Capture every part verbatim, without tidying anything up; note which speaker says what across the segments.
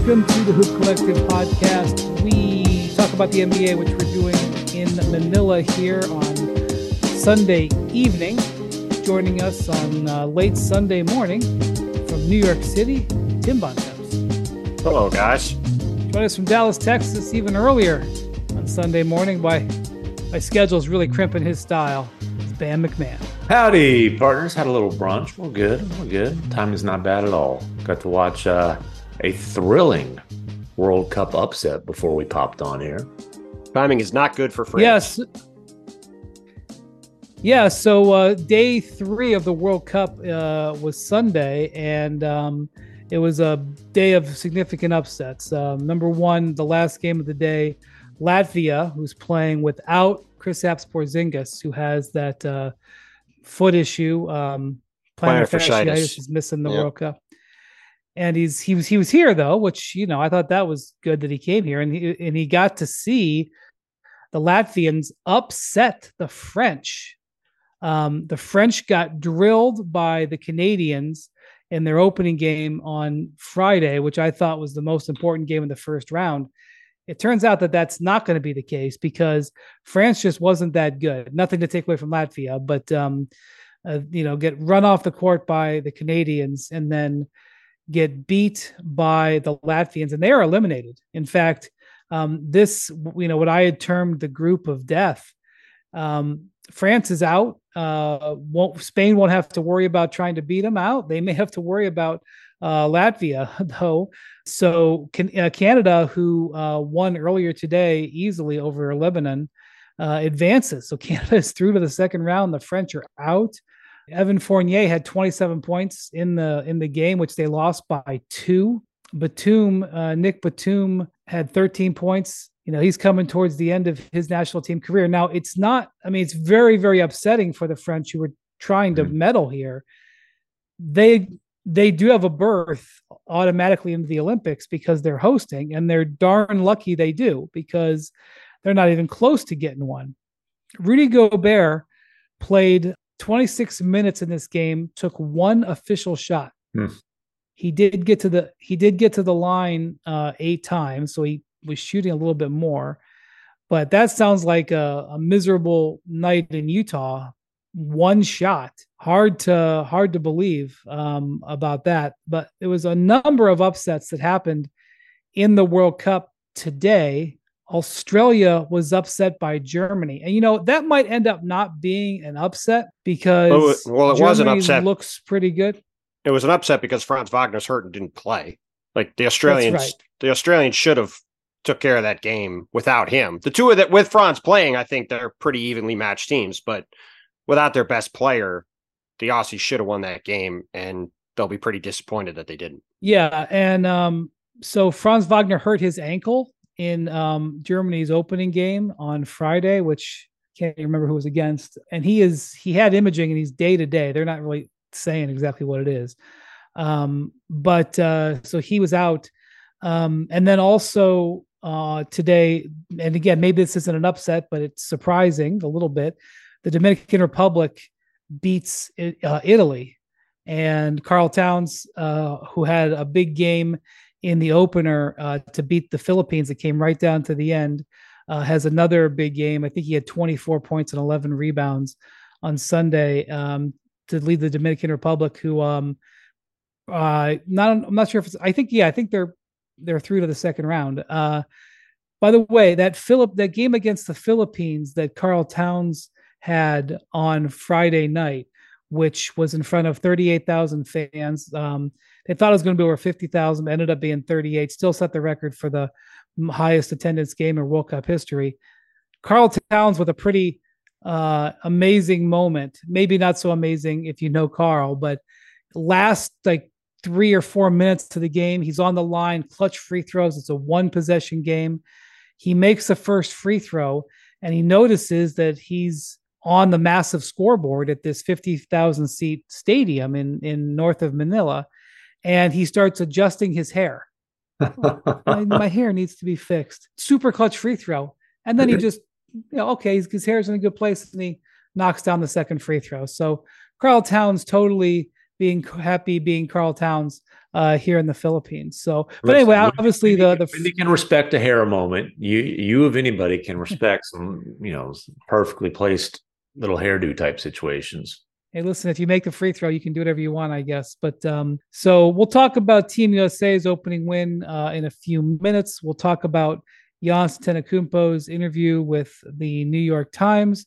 Speaker 1: Welcome to the Hoop Collective podcast. We talk about the N B A, which we're doing in Manila here on Sunday evening. Joining us on uh, late Sunday morning from New York City, Tim Bontemps.
Speaker 2: Hello, guys.
Speaker 1: Join us from Dallas, Texas, even earlier on Sunday morning. By my schedule's really crimping his style. It's Bam McMahon.
Speaker 2: Howdy, partners. Had a little brunch. We're good. We're good. Time is not bad at all. Got to watch uh, a thrilling World Cup upset before we popped on here.
Speaker 3: Timing is not good for France.
Speaker 1: Yes. Yeah, so uh, day three of the World Cup uh, was Sunday, and um, it was a day of significant upsets. Um, number one, the last game of the day, Latvia, who's playing without Kristaps Porzingis, who has that uh, foot issue, um, plantar fasciitis, is missing the yep. World Cup. And he's he was he was here though, which you know I thought that was good that he came here, and he and he got to see the Latvians upset the French. Um, the French got drilled by the Canadians in their opening game on Friday, which I thought was the most important game in the first round. It turns out that that's not going to be the case because France just wasn't that good. Nothing to take away from Latvia, but um, uh, you know, get run off the court by the Canadians and then get beat by the Latvians, and they are eliminated. In fact, um, this, you know, what I had termed the group of death. Um, France is out. Uh, won't Spain won't have to worry about trying to beat them out. They may have to worry about uh, Latvia, though. So can, uh, Canada, who uh, won earlier today easily over Lebanon, uh, advances. So Canada is through to the second round. The French are out. Evan Fournier had twenty-seven points in the in the game, which they lost by two. Batum, uh, Nick Batum had thirteen points. You know, he's coming towards the end of his national team career. Now, it's not, I mean, it's very, very upsetting for the French who were trying to medal here. They they do have a berth automatically into the Olympics because they're hosting, and they're darn lucky they do because they're not even close to getting one. Rudy Gobert played twenty-six minutes in this game, took one official shot. Hmm. He did get to the he did get to the line uh, eight times, so he was shooting a little bit more, but that sounds like a, a miserable night in Utah. One shot, hard to hard to believe um, about that. But there was a number of upsets that happened in the World Cup today. Australia was upset by Germany, and you know that might end up not being an upset because
Speaker 3: well, well it
Speaker 1: Germany
Speaker 3: was an upset.
Speaker 1: Looks pretty good.
Speaker 3: It was an upset because Franz Wagner's hurt and didn't play. Like the Australians, right. the Australians should have took care of that game without him. The two of that with Franz playing, I think they're pretty evenly matched teams, but without their best player, the Aussies should have won that game, and they'll be pretty disappointed that they didn't.
Speaker 1: Yeah, and um, so Franz Wagner hurt his ankle in um, Germany's opening game on Friday, which I can't remember who was against. And he is he had imaging, and he's day to day. They're not really saying exactly what it is, um, but uh, so he was out, um, and then also. Uh, today, and again, maybe this isn't an upset, but it's surprising a little bit. The Dominican Republic beats uh, Italy, and Karl Towns, uh, who had a big game in the opener uh, to beat the Philippines, that came right down to the end, uh, has another big game. I think he had twenty-four points and eleven rebounds on Sunday um, to lead the Dominican Republic, who um, uh, not I'm not sure if it's. I think yeah, I think they're. They're through to the second round. Uh, by the way, that Philip that game against the Philippines that Karl Towns had on Friday night, which was in front of thirty-eight thousand fans. Um, they thought it was going to be over fifty thousand, ended up being thirty-eight, still set the record for the highest attendance game in World Cup history. Karl Towns with a pretty uh, amazing moment, maybe not so amazing if you know Karl, but last like three or four minutes to the game, he's on the line, clutch free throws. It's a one possession game. He makes the first free throw, and he notices that he's on the massive scoreboard at this fifty thousand seat stadium in, in north of Manila. And he starts adjusting his hair. my, my hair needs to be fixed. Super clutch free throw. And then he just, you know, okay, his, his hair's in a good place, and he knocks down the second free throw. So Karl Towns totally being happy being Karl Towns uh, here in the Philippines. So, but anyway, obviously the the
Speaker 2: Wendy can respect a hair moment. You you of anybody can respect some you know perfectly placed little hairdo type situations.
Speaker 1: Hey, listen, if you make the free throw, you can do whatever you want, I guess. But um, so we'll talk about Team U S A's opening win uh, in a few minutes. We'll talk about Giannis Antetokounmpo's interview with the New York Times.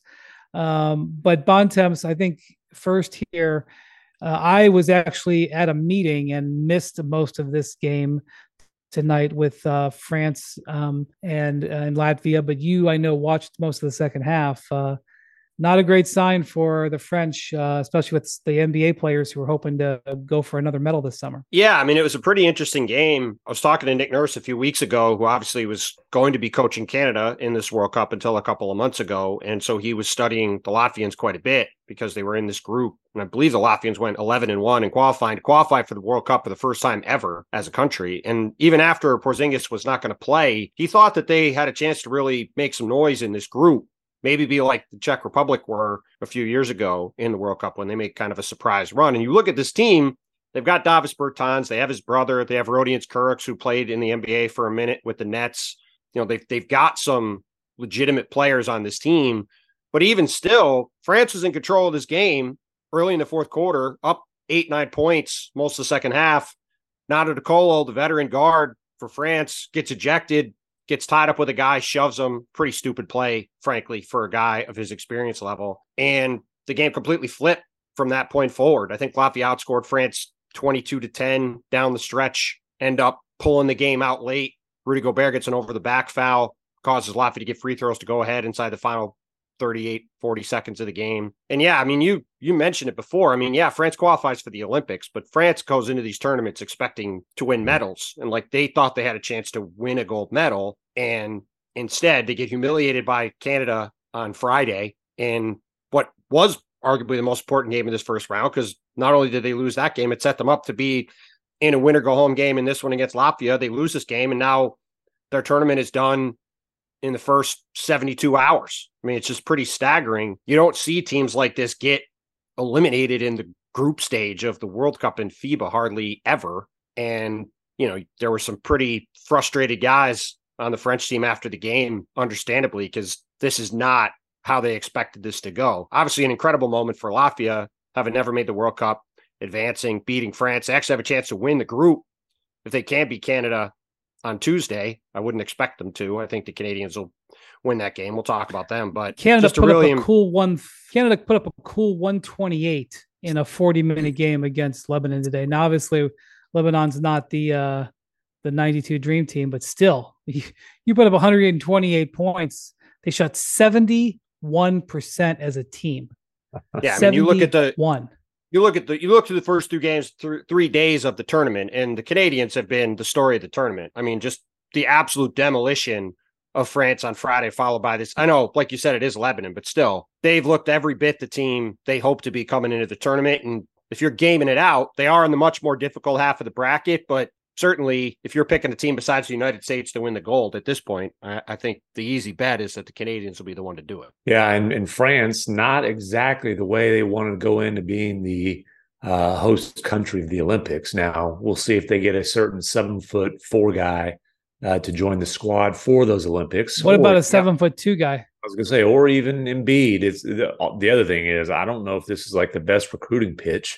Speaker 1: Um, but Bontemps, I think first here, uh, I was actually at a meeting and missed most of this game tonight with uh, France um, and, and Latvia. But you, I know, watched most of the second half. Uh, Not a great sign for the French, uh, especially with the N B A players who are hoping to go for another medal this summer.
Speaker 3: Yeah, I mean, it was a pretty interesting game. I was talking to Nick Nurse a few weeks ago, who obviously was going to be coaching Canada in this World Cup until a couple of months ago. And so he was studying the Latvians quite a bit because they were in this group. And I believe the Latvians went eleven and one and qualifying to qualify for the World Cup for the first time ever as a country. And even after Porzingis was not going to play, he thought that they had a chance to really make some noise in this group. Maybe be like the Czech Republic were a few years ago in the World Cup when they make kind of a surprise run. And you look at this team, they've got Davis Bertans, they have his brother, they have Rodions Kurucs, who played in the N B A for a minute with the Nets. You know, they've, they've got some legitimate players on this team. But even still, France was in control of this game early in the fourth quarter, up eight, nine points most of the second half. Nado De Colo, the veteran guard for France, gets ejected, gets tied up with a guy, shoves him. Pretty stupid play, frankly, for a guy of his experience level. And the game completely flipped from that point forward. I think Latvia outscored France twenty-two to ten down the stretch, end up pulling the game out late. Rudy Gobert gets an over the back foul, causes Latvia to get free throws to go ahead inside the final thirty-eight, forty seconds of the game. And yeah, I mean, you you mentioned it before. I mean, yeah, France qualifies for the Olympics, but France goes into these tournaments expecting to win medals. And like they thought they had a chance to win a gold medal. And instead they get humiliated by Canada on Friday in what was arguably the most important game of this first round, because not only did they lose that game, it set them up to be in a winner go home game in this one against Latvia. They lose this game and now their tournament is done in the first seventy-two hours. I mean, it's just pretty staggering. You don't see teams like this get eliminated in the group stage of the World Cup in FIBA hardly ever. And, you know, there were some pretty frustrated guys on the French team after the game, understandably, because this is not how they expected this to go. Obviously, an incredible moment for Latvia, having never made the World Cup, advancing, beating France. They actually have a chance to win the group if they can't beat Canada on Tuesday. I wouldn't expect them to. I think the Canadians will win that game. We'll talk about them. But
Speaker 1: Canada
Speaker 3: just
Speaker 1: put
Speaker 3: really
Speaker 1: up a cool one. Canada put up a cool one twenty-eight in a forty minute game against Lebanon today. Now, obviously, Lebanon's not the uh, the ninety-two Dream Team, but still, you, you put up one hundred twenty-eight points. They shot seventy-one percent as a team.
Speaker 3: Yeah, I mean, you look at the
Speaker 1: one.
Speaker 3: You look at the you look to the first two games, th- three days of the tournament, and the Canadians have been the story of the tournament. I mean, just the absolute demolition of France on Friday, followed by this. I know, like you said, it is Lebanon, but still, they've looked every bit the team they hope to be coming into the tournament. And if you're gaming it out, they are in the much more difficult half of the bracket. But certainly, if you're picking a team besides the United States to win the gold at this point, I, I think the easy bet is that the Canadians will be the one to do it.
Speaker 2: Yeah, and, and France, not exactly the way they wanted to go into being the uh, host country of the Olympics. Now, we'll see if they get a certain seven foot four guy uh, to join the squad for those Olympics.
Speaker 1: What
Speaker 2: or,
Speaker 1: about a seven yeah, foot two guy?
Speaker 2: I was going to say, or even Embiid. It's the, the other thing is, I don't know if this is like the best recruiting pitch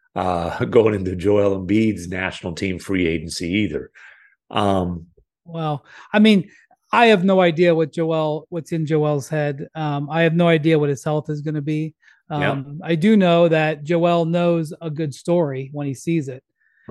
Speaker 2: uh, going into Joel Embiid's national team free agency either. Um,
Speaker 1: well, I mean, I have no idea what Joel, what's in Joel's head. Um, I have no idea what his health is going to be. Um, yeah. I do know that Joel knows a good story when he sees it.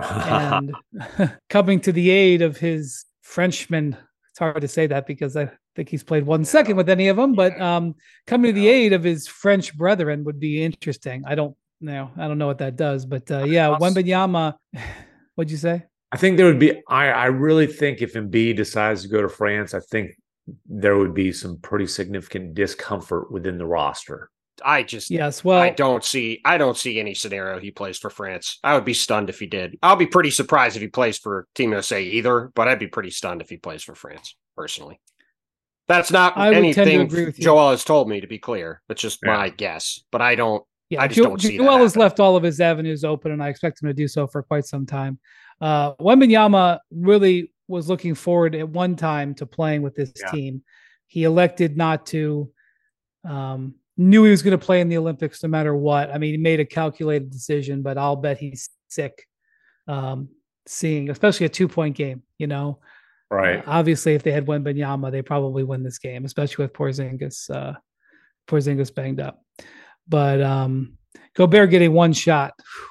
Speaker 1: And coming to the aid of his Frenchman, it's hard to say that because I think he's played one yeah. second with any of them, but um, coming to the aid of his French brethren would be interesting. I don't know. I don't know what that does, but uh, yeah, Wembanyama, what'd you say?
Speaker 2: I think there would be, I, I really think if Embiid decides to go to France, I think there would be some pretty significant discomfort within the roster.
Speaker 3: I just,
Speaker 1: yes, well,
Speaker 3: I don't see, I don't see any scenario he plays for France. I would be stunned if he did. I'll be pretty surprised if he plays for Team U S A either, but I'd be pretty stunned if he plays for France personally. That's not
Speaker 1: I
Speaker 3: anything
Speaker 1: with
Speaker 3: Joel has told me, to be clear. It's just
Speaker 2: yeah.
Speaker 3: my guess, but I don't,
Speaker 1: Yeah,
Speaker 3: I just
Speaker 1: jo-
Speaker 3: don't see
Speaker 1: Joel
Speaker 3: that
Speaker 1: has
Speaker 3: happening.
Speaker 1: left all of his avenues open, and I expect him to do so for quite some time. Uh, Wembanyama really was looking forward at one time to playing with this
Speaker 2: Yeah.
Speaker 1: team. He elected not to. Um, knew he was going to play in the Olympics no matter what. I mean, he made a calculated decision, but I'll bet he's sick. Um, seeing, especially a two-point game, you know.
Speaker 2: Right.
Speaker 1: Uh, obviously, if they had Wembanyama, they probably win this game, especially with Porzingis. Uh, Porzingis banged up, but um, Gobert getting one shot.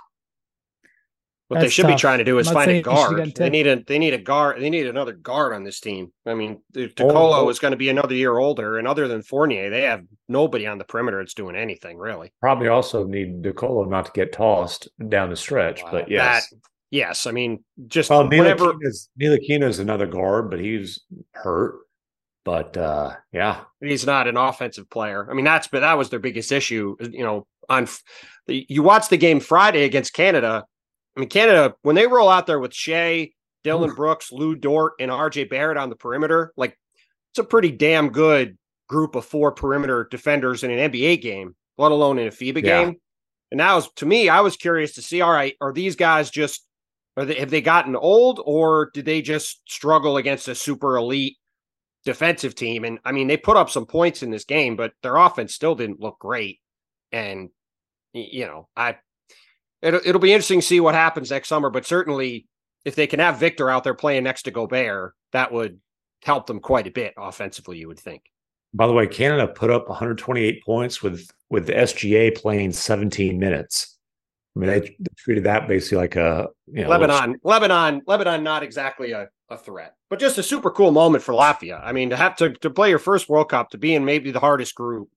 Speaker 3: What they
Speaker 1: That's
Speaker 3: should
Speaker 1: tough.
Speaker 3: be trying to do is
Speaker 1: I'm not
Speaker 3: find a
Speaker 1: saying he should've
Speaker 3: guard.
Speaker 1: gotten
Speaker 3: They
Speaker 1: ten.
Speaker 3: need a they need a guard. They need another guard on this team. I mean,
Speaker 2: Oh,
Speaker 3: DeColo
Speaker 2: oh.
Speaker 3: is going to be another year older, and other than Fournier, they have nobody on the perimeter that's doing anything really.
Speaker 2: Probably also need DeColo not to get tossed down the stretch,
Speaker 3: Wow.
Speaker 2: but yes.
Speaker 3: That, yes, I mean, just
Speaker 2: Well,
Speaker 3: whenever
Speaker 2: Ntilikina is another guard, but he's hurt. But uh, yeah,
Speaker 3: he's not an offensive player. I mean, that's but that was their biggest issue. You know, on you watch the game Friday against Canada. I mean, Canada when they roll out there with Shea, Dylan
Speaker 2: Oof.
Speaker 3: Brooks, Lou Dort, and R J Barrett on the perimeter, like it's a pretty damn good group of four perimeter defenders in an N B A game, let alone in a FIBA
Speaker 2: Yeah.
Speaker 3: game. And that was to me, I was curious to see. All right, are these guys just are they have they gotten old, or did they just struggle against a super elite defensive team? And I mean, they put up some points in this game, but their offense still didn't look great. And you know, I it'll, it'll be interesting to see what happens next summer. But certainly, if they can have Victor out there playing next to Gobert, that would help them quite a bit offensively, you would think.
Speaker 2: By the way, Canada put up one hundred twenty-eight points with with the S G A playing seventeen minutes. I mean, they, they treated that basically like a you know,
Speaker 3: Lebanon, Lebanon, Lebanon, not exactly a, a threat, but just a super cool moment for Latvia. I mean, to have to, to play your first World Cup, to be in maybe the hardest group,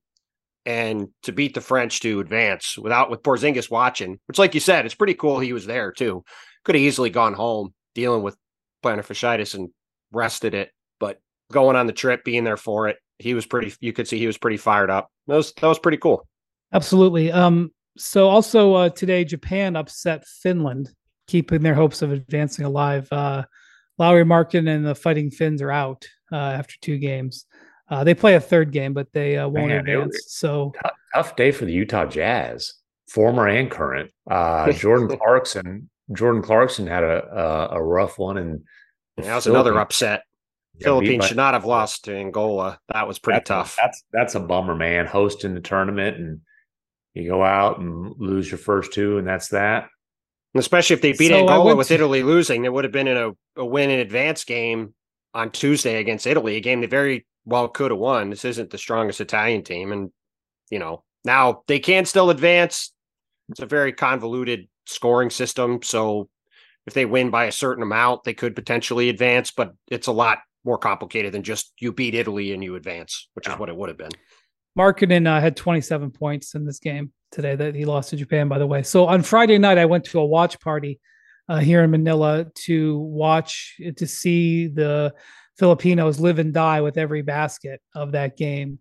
Speaker 3: and to beat the French to advance without with Porzingis watching, which, like you said, it's pretty cool he was there too. Could have easily gone home dealing with plantar fasciitis and rested it, but going on the trip, being there for it, he was pretty. You could see he was pretty fired up. That was that was pretty cool.
Speaker 1: Absolutely. Um, so also uh, today, Japan upset Finland, keeping their hopes of advancing alive. Uh, Lowry Markin and the Fighting Finns are out uh, after two games. Uh, they play a third game, but they uh, won't
Speaker 2: Man,
Speaker 1: advance.
Speaker 2: was,
Speaker 1: so
Speaker 2: tough, tough day for the Utah Jazz, former and current. Uh, Jordan Clarkson. Jordan Clarkson had a a, a rough one, and
Speaker 3: that was another upset. Philippines should not have lost to Angola. That was pretty
Speaker 2: that's
Speaker 3: tough.
Speaker 2: A, that's that's a bummer, man. Hosting the tournament and you go out and lose your first two, and that's that.
Speaker 3: Especially if they beat
Speaker 1: so
Speaker 3: Angola with
Speaker 1: to...
Speaker 3: Italy losing, it would have been in a, a win in advance game on Tuesday against Italy, a game they very well could have won. This isn't the strongest Italian team, and you know now they can still advance. It's a very convoluted scoring system, so if they win by a certain amount, they could potentially advance, but it's a lot more complicated than just you beat Italy and you advance, which is what it would have been.
Speaker 1: Markkanen uh, had twenty-seven points in this game today that he lost to Japan, by the way. So on Friday night, I went to a watch party uh, here in Manila to watch, to see the Filipinos live and die with every basket of that game.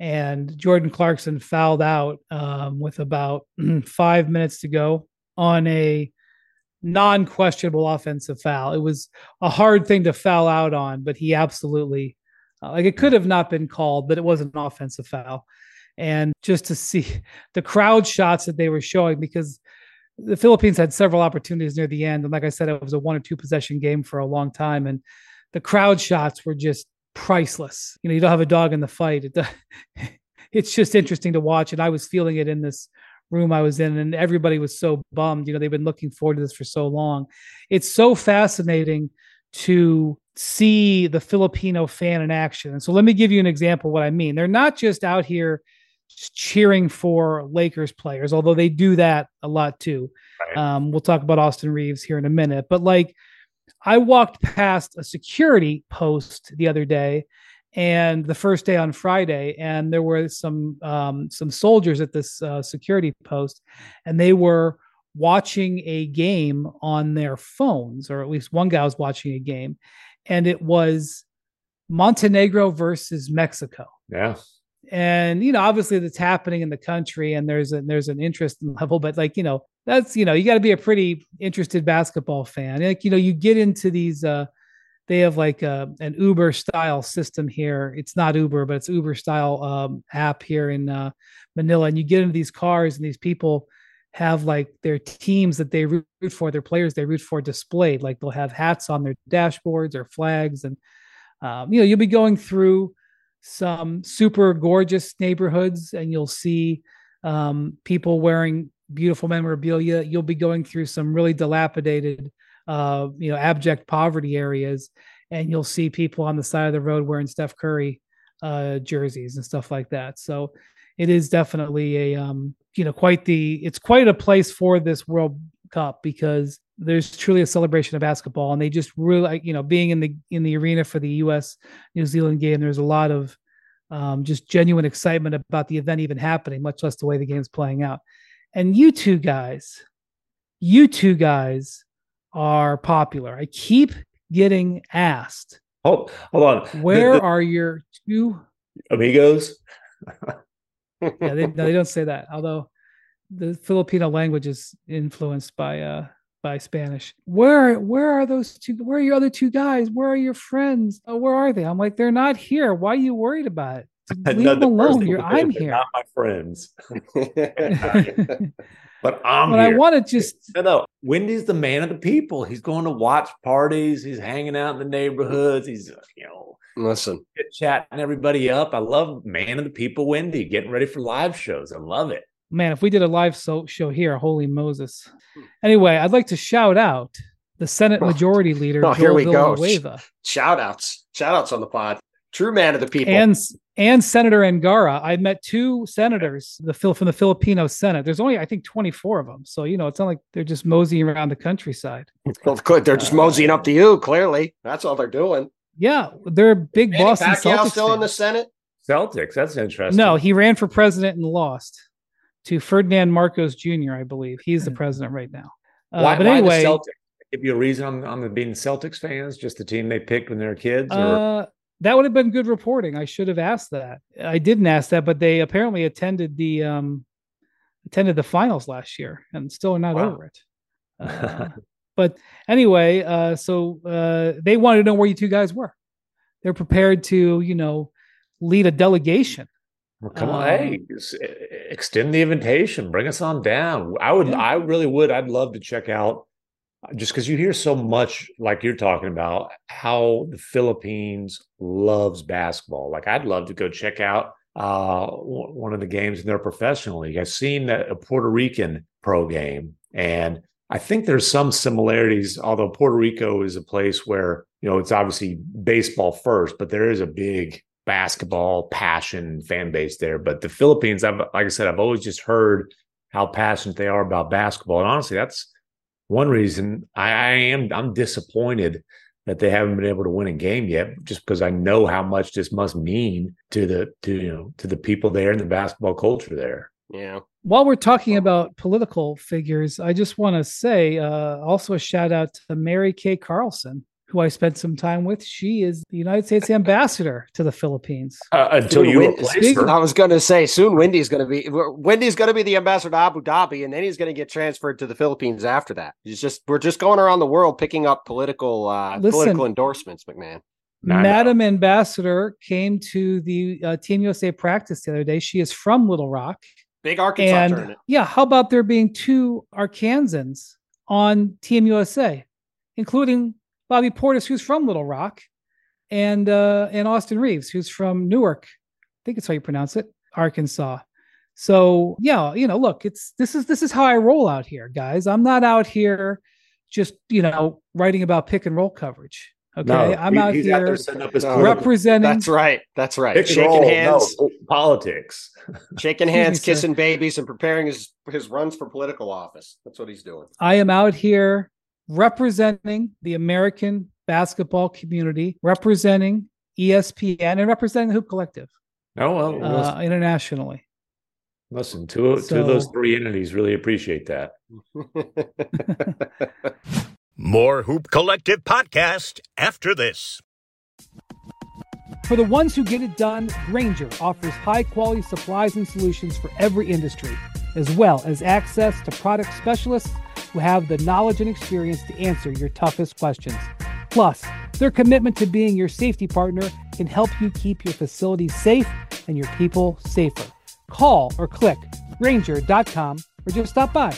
Speaker 1: And Jordan Clarkson fouled out um, with about five minutes to go on a non-questionable offensive foul. It was a hard thing to foul out on, but he absolutely uh, like it could have not been called, but it was an offensive foul. And just to see the crowd shots that they were showing, because the Philippines had several opportunities near the end, and like I said, it was a one or two possession game for a long time, and the crowd shots were just priceless. You know, you don't have a dog in the fight. It, it's just interesting to watch, and I was feeling it in this room I was in, and everybody was so bummed. You know, they've been looking forward to this for so long. It's so fascinating to see the Filipino fan in action. And so let me give you an example of what I mean. They're not just out here just cheering for Lakers players, although they do that a lot too. Right. Um, we'll talk about Austin Reeves here in a minute, but like I walked past a security post the other day, and the first day on Friday, and there were some um, some soldiers at this uh, security post, and they were watching a game on their phones, or at least one guy was watching a game, and it was Montenegro versus Mexico.
Speaker 2: Yeah.
Speaker 1: And, you know, obviously that's happening in the country, and there's a, there's an interest level, but like, you know, that's, you know, you got to be a pretty interested basketball fan. Like, you know, you get into these, uh, they have like a, an Uber style system here. It's not Uber, but it's Uber style um, app here in uh, Manila. And you get into these cars and these people have like their teams that they root for, their players they root for displayed. Like they'll have hats on their dashboards or flags. And, um, you know, you'll be going through some super gorgeous neighborhoods and you'll see um, people wearing beautiful memorabilia. You'll be going through some really dilapidated, uh, you know, abject poverty areas, and you'll see people on the side of the road wearing Steph Curry uh, jerseys and stuff like that. So it is definitely a, um, you know, quite the, it's quite a place for this World Cup because there's truly a celebration of basketball, and they just really, you know, being in the, in the arena for the U S New Zealand game, there's a lot of um, just genuine excitement about the event even happening, much less the way the game's playing out. And you two guys, you two guys are popular. I keep getting asked.
Speaker 2: Oh, hold on.
Speaker 1: Where
Speaker 2: the, the,
Speaker 1: are your two
Speaker 2: amigos?
Speaker 1: Yeah, they, no, they don't say that. Although the Filipino language is influenced by uh by Spanish. Where where are those two? Where are your other two guys? Where are your friends? Oh, where are they? I'm like, they're not here. Why are you worried about it? Leave them alone. You're, I'm here.
Speaker 2: Not my friends. But I'm
Speaker 1: but
Speaker 2: here.
Speaker 1: I want to just
Speaker 2: no, no. Wendy's the man of the people. He's going to watch parties. He's hanging out in the neighborhoods. He's, you know,
Speaker 3: listen,
Speaker 2: chatting everybody up. I love man of the people, Wendy, getting ready for live shows. I love it.
Speaker 1: Man, if we did a live so- show here, holy Moses. Anyway, I'd like to shout out the Senate Majority Leader,
Speaker 3: oh,
Speaker 1: Joel
Speaker 3: here we
Speaker 1: Villanueva.
Speaker 3: Go. Shout outs. Shout outs on the pod. True man of the people.
Speaker 1: And and Senator Angara. I met two senators the from the Filipino Senate. There's only, I think, twenty-four of them. So, you know, it's not like they're just moseying around the countryside.
Speaker 3: Well, good. They're just uh, moseying up to you, clearly. That's all they're doing.
Speaker 1: Yeah, they're big
Speaker 3: Manny
Speaker 1: Boston
Speaker 3: Pacquiao
Speaker 1: Celtics
Speaker 3: still
Speaker 1: fans.
Speaker 3: in the Senate?
Speaker 2: Celtics, that's interesting.
Speaker 1: No, he ran for president and lost to Ferdinand Marcos Junior, I believe. He's the president right now. Uh,
Speaker 2: why,
Speaker 1: but
Speaker 2: why
Speaker 1: anyway,
Speaker 2: the Celtics? Give you a reason on, on the being Celtics fans, just the team they picked when they were kids? Or?
Speaker 1: Uh, that would have been good reporting. I should have asked that. I didn't ask that, but they apparently attended the um, attended the finals last year and still are not wow. over it. Uh, but anyway, uh, so uh, they wanted to know where you two guys were. They're prepared to, you know, lead a delegation.
Speaker 2: Well, come on, um, hey, extend the invitation. Bring us on down. I would, yeah. I really would. I'd love to check out, just because you hear so much, like you're talking about, how the Philippines loves basketball. Like, I'd love to go check out uh, one of the games in their professional league. I've seen that a Puerto Rican pro game, and I think there's some similarities, although Puerto Rico is a place where, you know, it's obviously baseball first, but there is a big basketball passion fan base there. But the Philippines, I've, like I said, I've always just heard how passionate they are about basketball. And honestly, that's one reason I, I am, I'm disappointed that they haven't been able to win a game yet, just because I know how much this must mean to the, to, you know, to the people there and the basketball culture there.
Speaker 3: Yeah.
Speaker 1: While we're talking about political figures, I just want to say uh, also a shout out to Mary Kay Carlson, who I spent some time with. She is the United States ambassador to the Philippines.
Speaker 2: Uh, until
Speaker 3: soon
Speaker 2: you
Speaker 3: Wendy,
Speaker 2: replace her.
Speaker 3: I was going to say, soon Wendy's going to be Wendy's going to be the ambassador to Abu Dhabi, and then he's going to get transferred to the Philippines after that. He's just we're just going around the world picking up political uh, Listen, political endorsements, McMahon.
Speaker 1: Madam Ambassador came to the uh, Team U S A practice the other day. She is from Little Rock.
Speaker 3: Big Arkansas
Speaker 1: and,
Speaker 3: tournament.
Speaker 1: Yeah, how about there being two Arkansans on Team U S A, including Bobby Portis, who's from Little Rock, and uh, and Austin Reeves, who's from Newark. I think it's how you pronounce it, Arkansas. So yeah, you know, look, it's this is this is how I roll out here, guys. I'm not out here just, you know, writing about pick and roll coverage. Okay,
Speaker 2: no,
Speaker 1: I'm
Speaker 2: he,
Speaker 1: out here
Speaker 2: out
Speaker 3: no,
Speaker 1: representing.
Speaker 3: That's right. That's right.
Speaker 2: Pick
Speaker 3: shaking
Speaker 2: roll,
Speaker 3: hands,
Speaker 2: no, politics,
Speaker 3: shaking hands,
Speaker 1: me,
Speaker 3: kissing babies, and preparing his his runs for political office. That's what he's doing.
Speaker 1: I am out here representing the American basketball community, representing E S P N, and representing the Hoop Collective.
Speaker 2: Oh well,
Speaker 1: uh, internationally.
Speaker 2: Listen, two
Speaker 1: so,
Speaker 2: two of those three entities really appreciate that.
Speaker 4: More Hoop Collective podcast after this.
Speaker 1: For the ones who get it done, Grainger offers high-quality supplies and solutions for every industry, as well as access to product specialists who have the knowledge and experience to answer your toughest questions. Plus, Their commitment to being your safety partner can help you keep your facilities safe and your people safer. Call or click Grainger dot com or just stop by.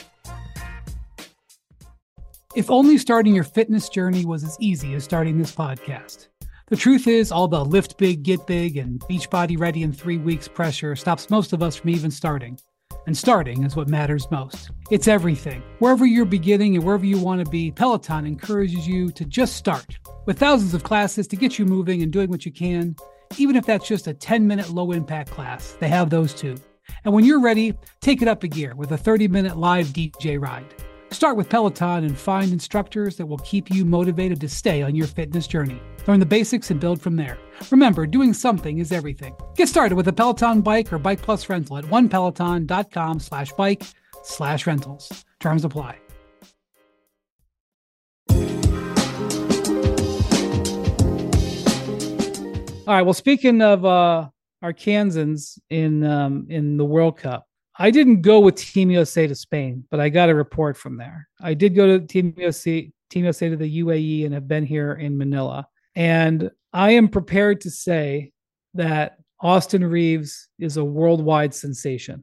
Speaker 1: If only starting your fitness journey was as easy as starting this podcast. The truth is, all the lift big, get big, and Beachbody ready in three weeks pressure stops most of us from even starting. And starting is what matters most. It's everything. Wherever you're beginning and wherever you want to be, Peloton encourages you to just start. With thousands of classes to get you moving and doing what you can, even if that's just a ten-minute low-impact class, they have those too. And when you're ready, take it up a gear with a thirty-minute live D J ride. Start with Peloton and find instructors that will keep you motivated to stay on your fitness journey. Learn the basics and build from there. Remember, doing something is everything. Get started with a Peloton bike or Bike Plus rental at one peloton dot com slash bike slash rentals. Terms apply. All right. Well, speaking of uh, our Kansans in um, in the World Cup, I didn't go with Team U S A to Spain, but I got a report from there. I did go to Team U S A, Team U S A to the U A E and have been here in Manila. And I am prepared to say that Austin Reeves is a worldwide sensation.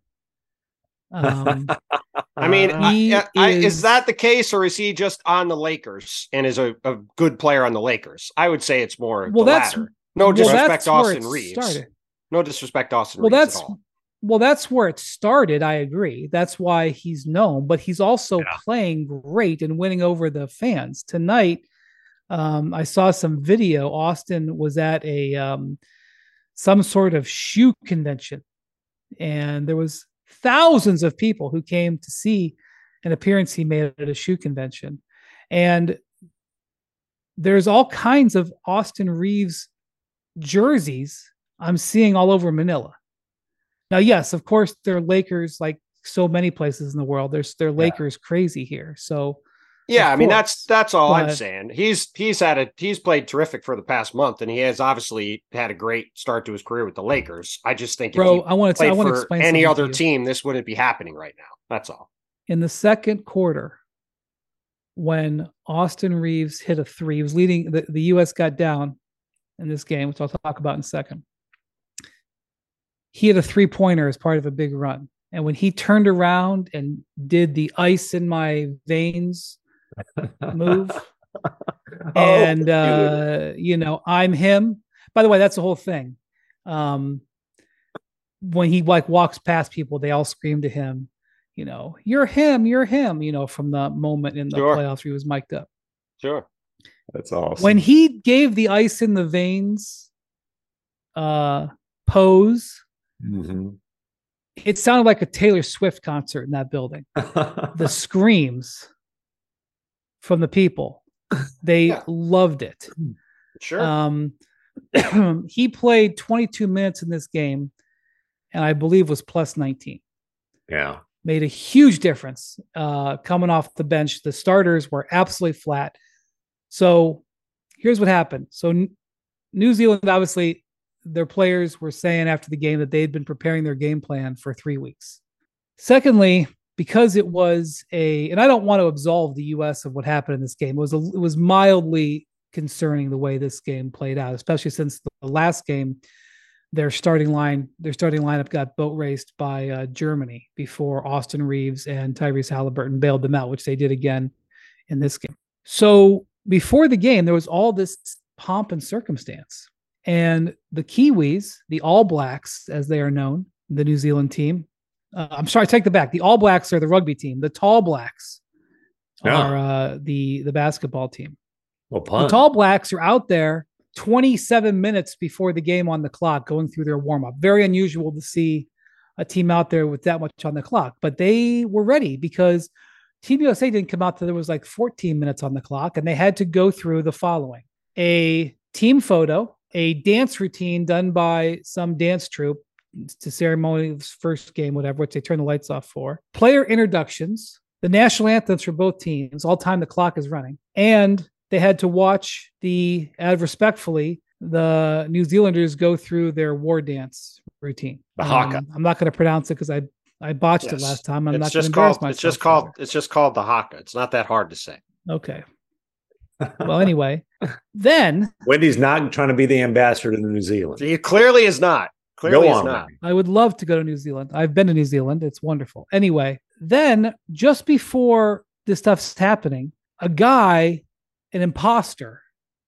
Speaker 1: Um,
Speaker 3: I mean, I, I,
Speaker 1: is,
Speaker 3: is that the case, or is he just on the Lakers and is a, a good player on the Lakers? I would say it's more
Speaker 1: well,
Speaker 3: the
Speaker 1: that's,
Speaker 3: latter. No
Speaker 1: well,
Speaker 3: disrespect to
Speaker 1: that's
Speaker 3: Austin Reeves.
Speaker 1: Started.
Speaker 3: No disrespect to Austin
Speaker 1: well,
Speaker 3: Reeves
Speaker 1: that's,
Speaker 3: at all.
Speaker 1: Well, that's where it started. I agree. That's why he's known, but he's also yeah. playing great and winning over the fans. Tonight, um, I saw some video. Austin was at a um, some sort of shoe convention, and there was thousands of people who came to see an appearance he made at a shoe convention. And there's all kinds of Austin Reeves jerseys I'm seeing all over Manila. Now, yes, of course, they're Lakers, like so many places in the world. There's they're Lakers yeah. crazy here. So,
Speaker 3: yeah, I mean,
Speaker 1: course,
Speaker 3: that's that's all
Speaker 1: but,
Speaker 3: I'm saying. He's he's had a he's played terrific for the past month, and he has obviously had a great start to his career with the Lakers. I just think,
Speaker 1: bro,
Speaker 3: if he
Speaker 1: I want to
Speaker 3: played
Speaker 1: I want to
Speaker 3: for
Speaker 1: explain
Speaker 3: any other
Speaker 1: to
Speaker 3: team, this wouldn't be happening right now. That's all.
Speaker 1: In the second quarter, when Austin Reeves hit a three, he was leading. The, the U S got down in this game, which I'll talk about in a second. He had a three-pointer as part of a big run. And when he turned around and did the ice in my veins move, and, oh, uh, you know, I'm him. By the way, that's the whole thing. Um, when he like walks past people, they all scream to him, you know, you're him, you're him, you know, from the moment in the sure. playoffs where he was mic'd up.
Speaker 3: Sure.
Speaker 2: That's awesome.
Speaker 1: When he gave the ice in the veins uh, pose,
Speaker 2: mm-hmm.
Speaker 1: it sounded like a Taylor Swift concert in that building. The screams from the people, they yeah. loved it.
Speaker 3: Sure.
Speaker 1: Um, he played twenty-two minutes in this game, and I believe was plus nineteen.
Speaker 2: Yeah.
Speaker 1: Made a huge difference uh, coming off the bench. The starters were absolutely flat. So here's what happened. So N- New Zealand, obviously, their players were saying after the game that they'd been preparing their game plan for three weeks. Secondly, because it was a, and I don't want to absolve the U S of what happened in this game. It was a, it was mildly concerning the way this game played out, especially since the last game, their starting line, their starting lineup got boat raced by uh, Germany before Austin Reeves and Tyrese Halliburton bailed them out, which they did again in this game. So before the game, there was all this pomp and circumstance. And the Kiwis, the All Blacks, as they are known, the New Zealand team, uh, I'm sorry, take the back. The All Blacks are the rugby team. The Tall Blacks
Speaker 2: yeah.
Speaker 1: are uh, the, the basketball team.
Speaker 2: Well, pun.
Speaker 1: The Tall Blacks are out there twenty-seven minutes before the game on the clock going through their warm-up. Very unusual to see a team out there with that much on the clock. But they were ready because Team U S A didn't come out till there was like fourteen minutes on the clock, and they had to go through the following: a team photo, a dance routine done by some dance troupe to ceremony's first game, whatever, which they turn the lights off for, player introductions, the national anthems for both teams, all time the clock is running, and they had to watch the, uh, respectfully, the New Zealanders go through their war dance routine.
Speaker 2: The haka.
Speaker 1: Um, I'm not going to pronounce it because I I botched yes. it last time. I'm
Speaker 3: it's
Speaker 1: not
Speaker 3: just
Speaker 1: called.
Speaker 3: It's just called. It's just called the haka. It's not that hard to say.
Speaker 1: Okay. Well, anyway, then
Speaker 2: Wendy's not trying to be the ambassador to New Zealand.
Speaker 3: He clearly is not. Clearly
Speaker 2: Go
Speaker 3: is
Speaker 2: on,
Speaker 3: not.
Speaker 2: Wendy.
Speaker 1: I would love to go to New Zealand. I've been to New Zealand. It's wonderful. Anyway, then just before this stuff's happening, a guy, an imposter,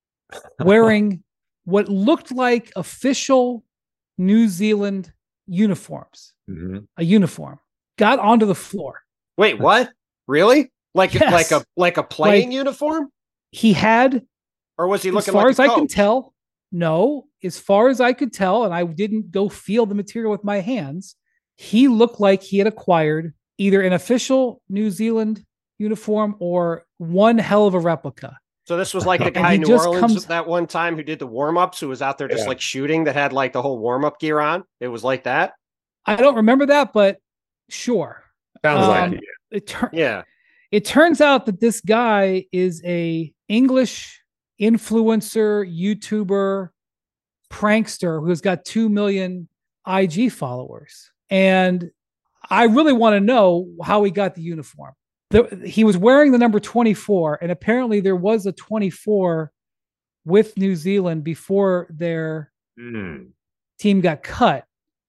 Speaker 1: wearing what looked like official New Zealand uniforms,
Speaker 2: Mm-hmm.
Speaker 1: a uniform, got onto the floor.
Speaker 3: Wait, what? Really? Like
Speaker 1: Yes.
Speaker 3: like a like a playing
Speaker 1: Like-
Speaker 3: uniform?
Speaker 1: He had,
Speaker 3: Or was he
Speaker 1: as
Speaker 3: looking
Speaker 1: far
Speaker 3: like
Speaker 1: as
Speaker 3: a
Speaker 1: I can
Speaker 3: coach?
Speaker 1: tell, no, as far as I could tell, and I didn't go feel the material with my hands, he looked like he had acquired either an official New Zealand uniform or one hell of a replica.
Speaker 3: So this was like the
Speaker 1: And
Speaker 3: guy
Speaker 1: he
Speaker 3: in New
Speaker 1: just
Speaker 3: Orleans
Speaker 1: comes-
Speaker 3: that one time who did the warm-ups, who was out there just
Speaker 2: Yeah.
Speaker 3: like shooting, that had like the whole warm-up gear on. It was like that.
Speaker 1: I don't remember that, but sure.
Speaker 2: Sounds
Speaker 1: Um,
Speaker 2: like it.
Speaker 1: It, tur-
Speaker 3: Yeah.
Speaker 1: it turns out that this guy is a English influencer, YouTuber, prankster who's got two million I G followers. And I really want to know how he got the uniform. The, he was wearing the number twenty-four, and apparently there was a twenty-four with New Zealand before their
Speaker 2: Mm.
Speaker 1: team got cut.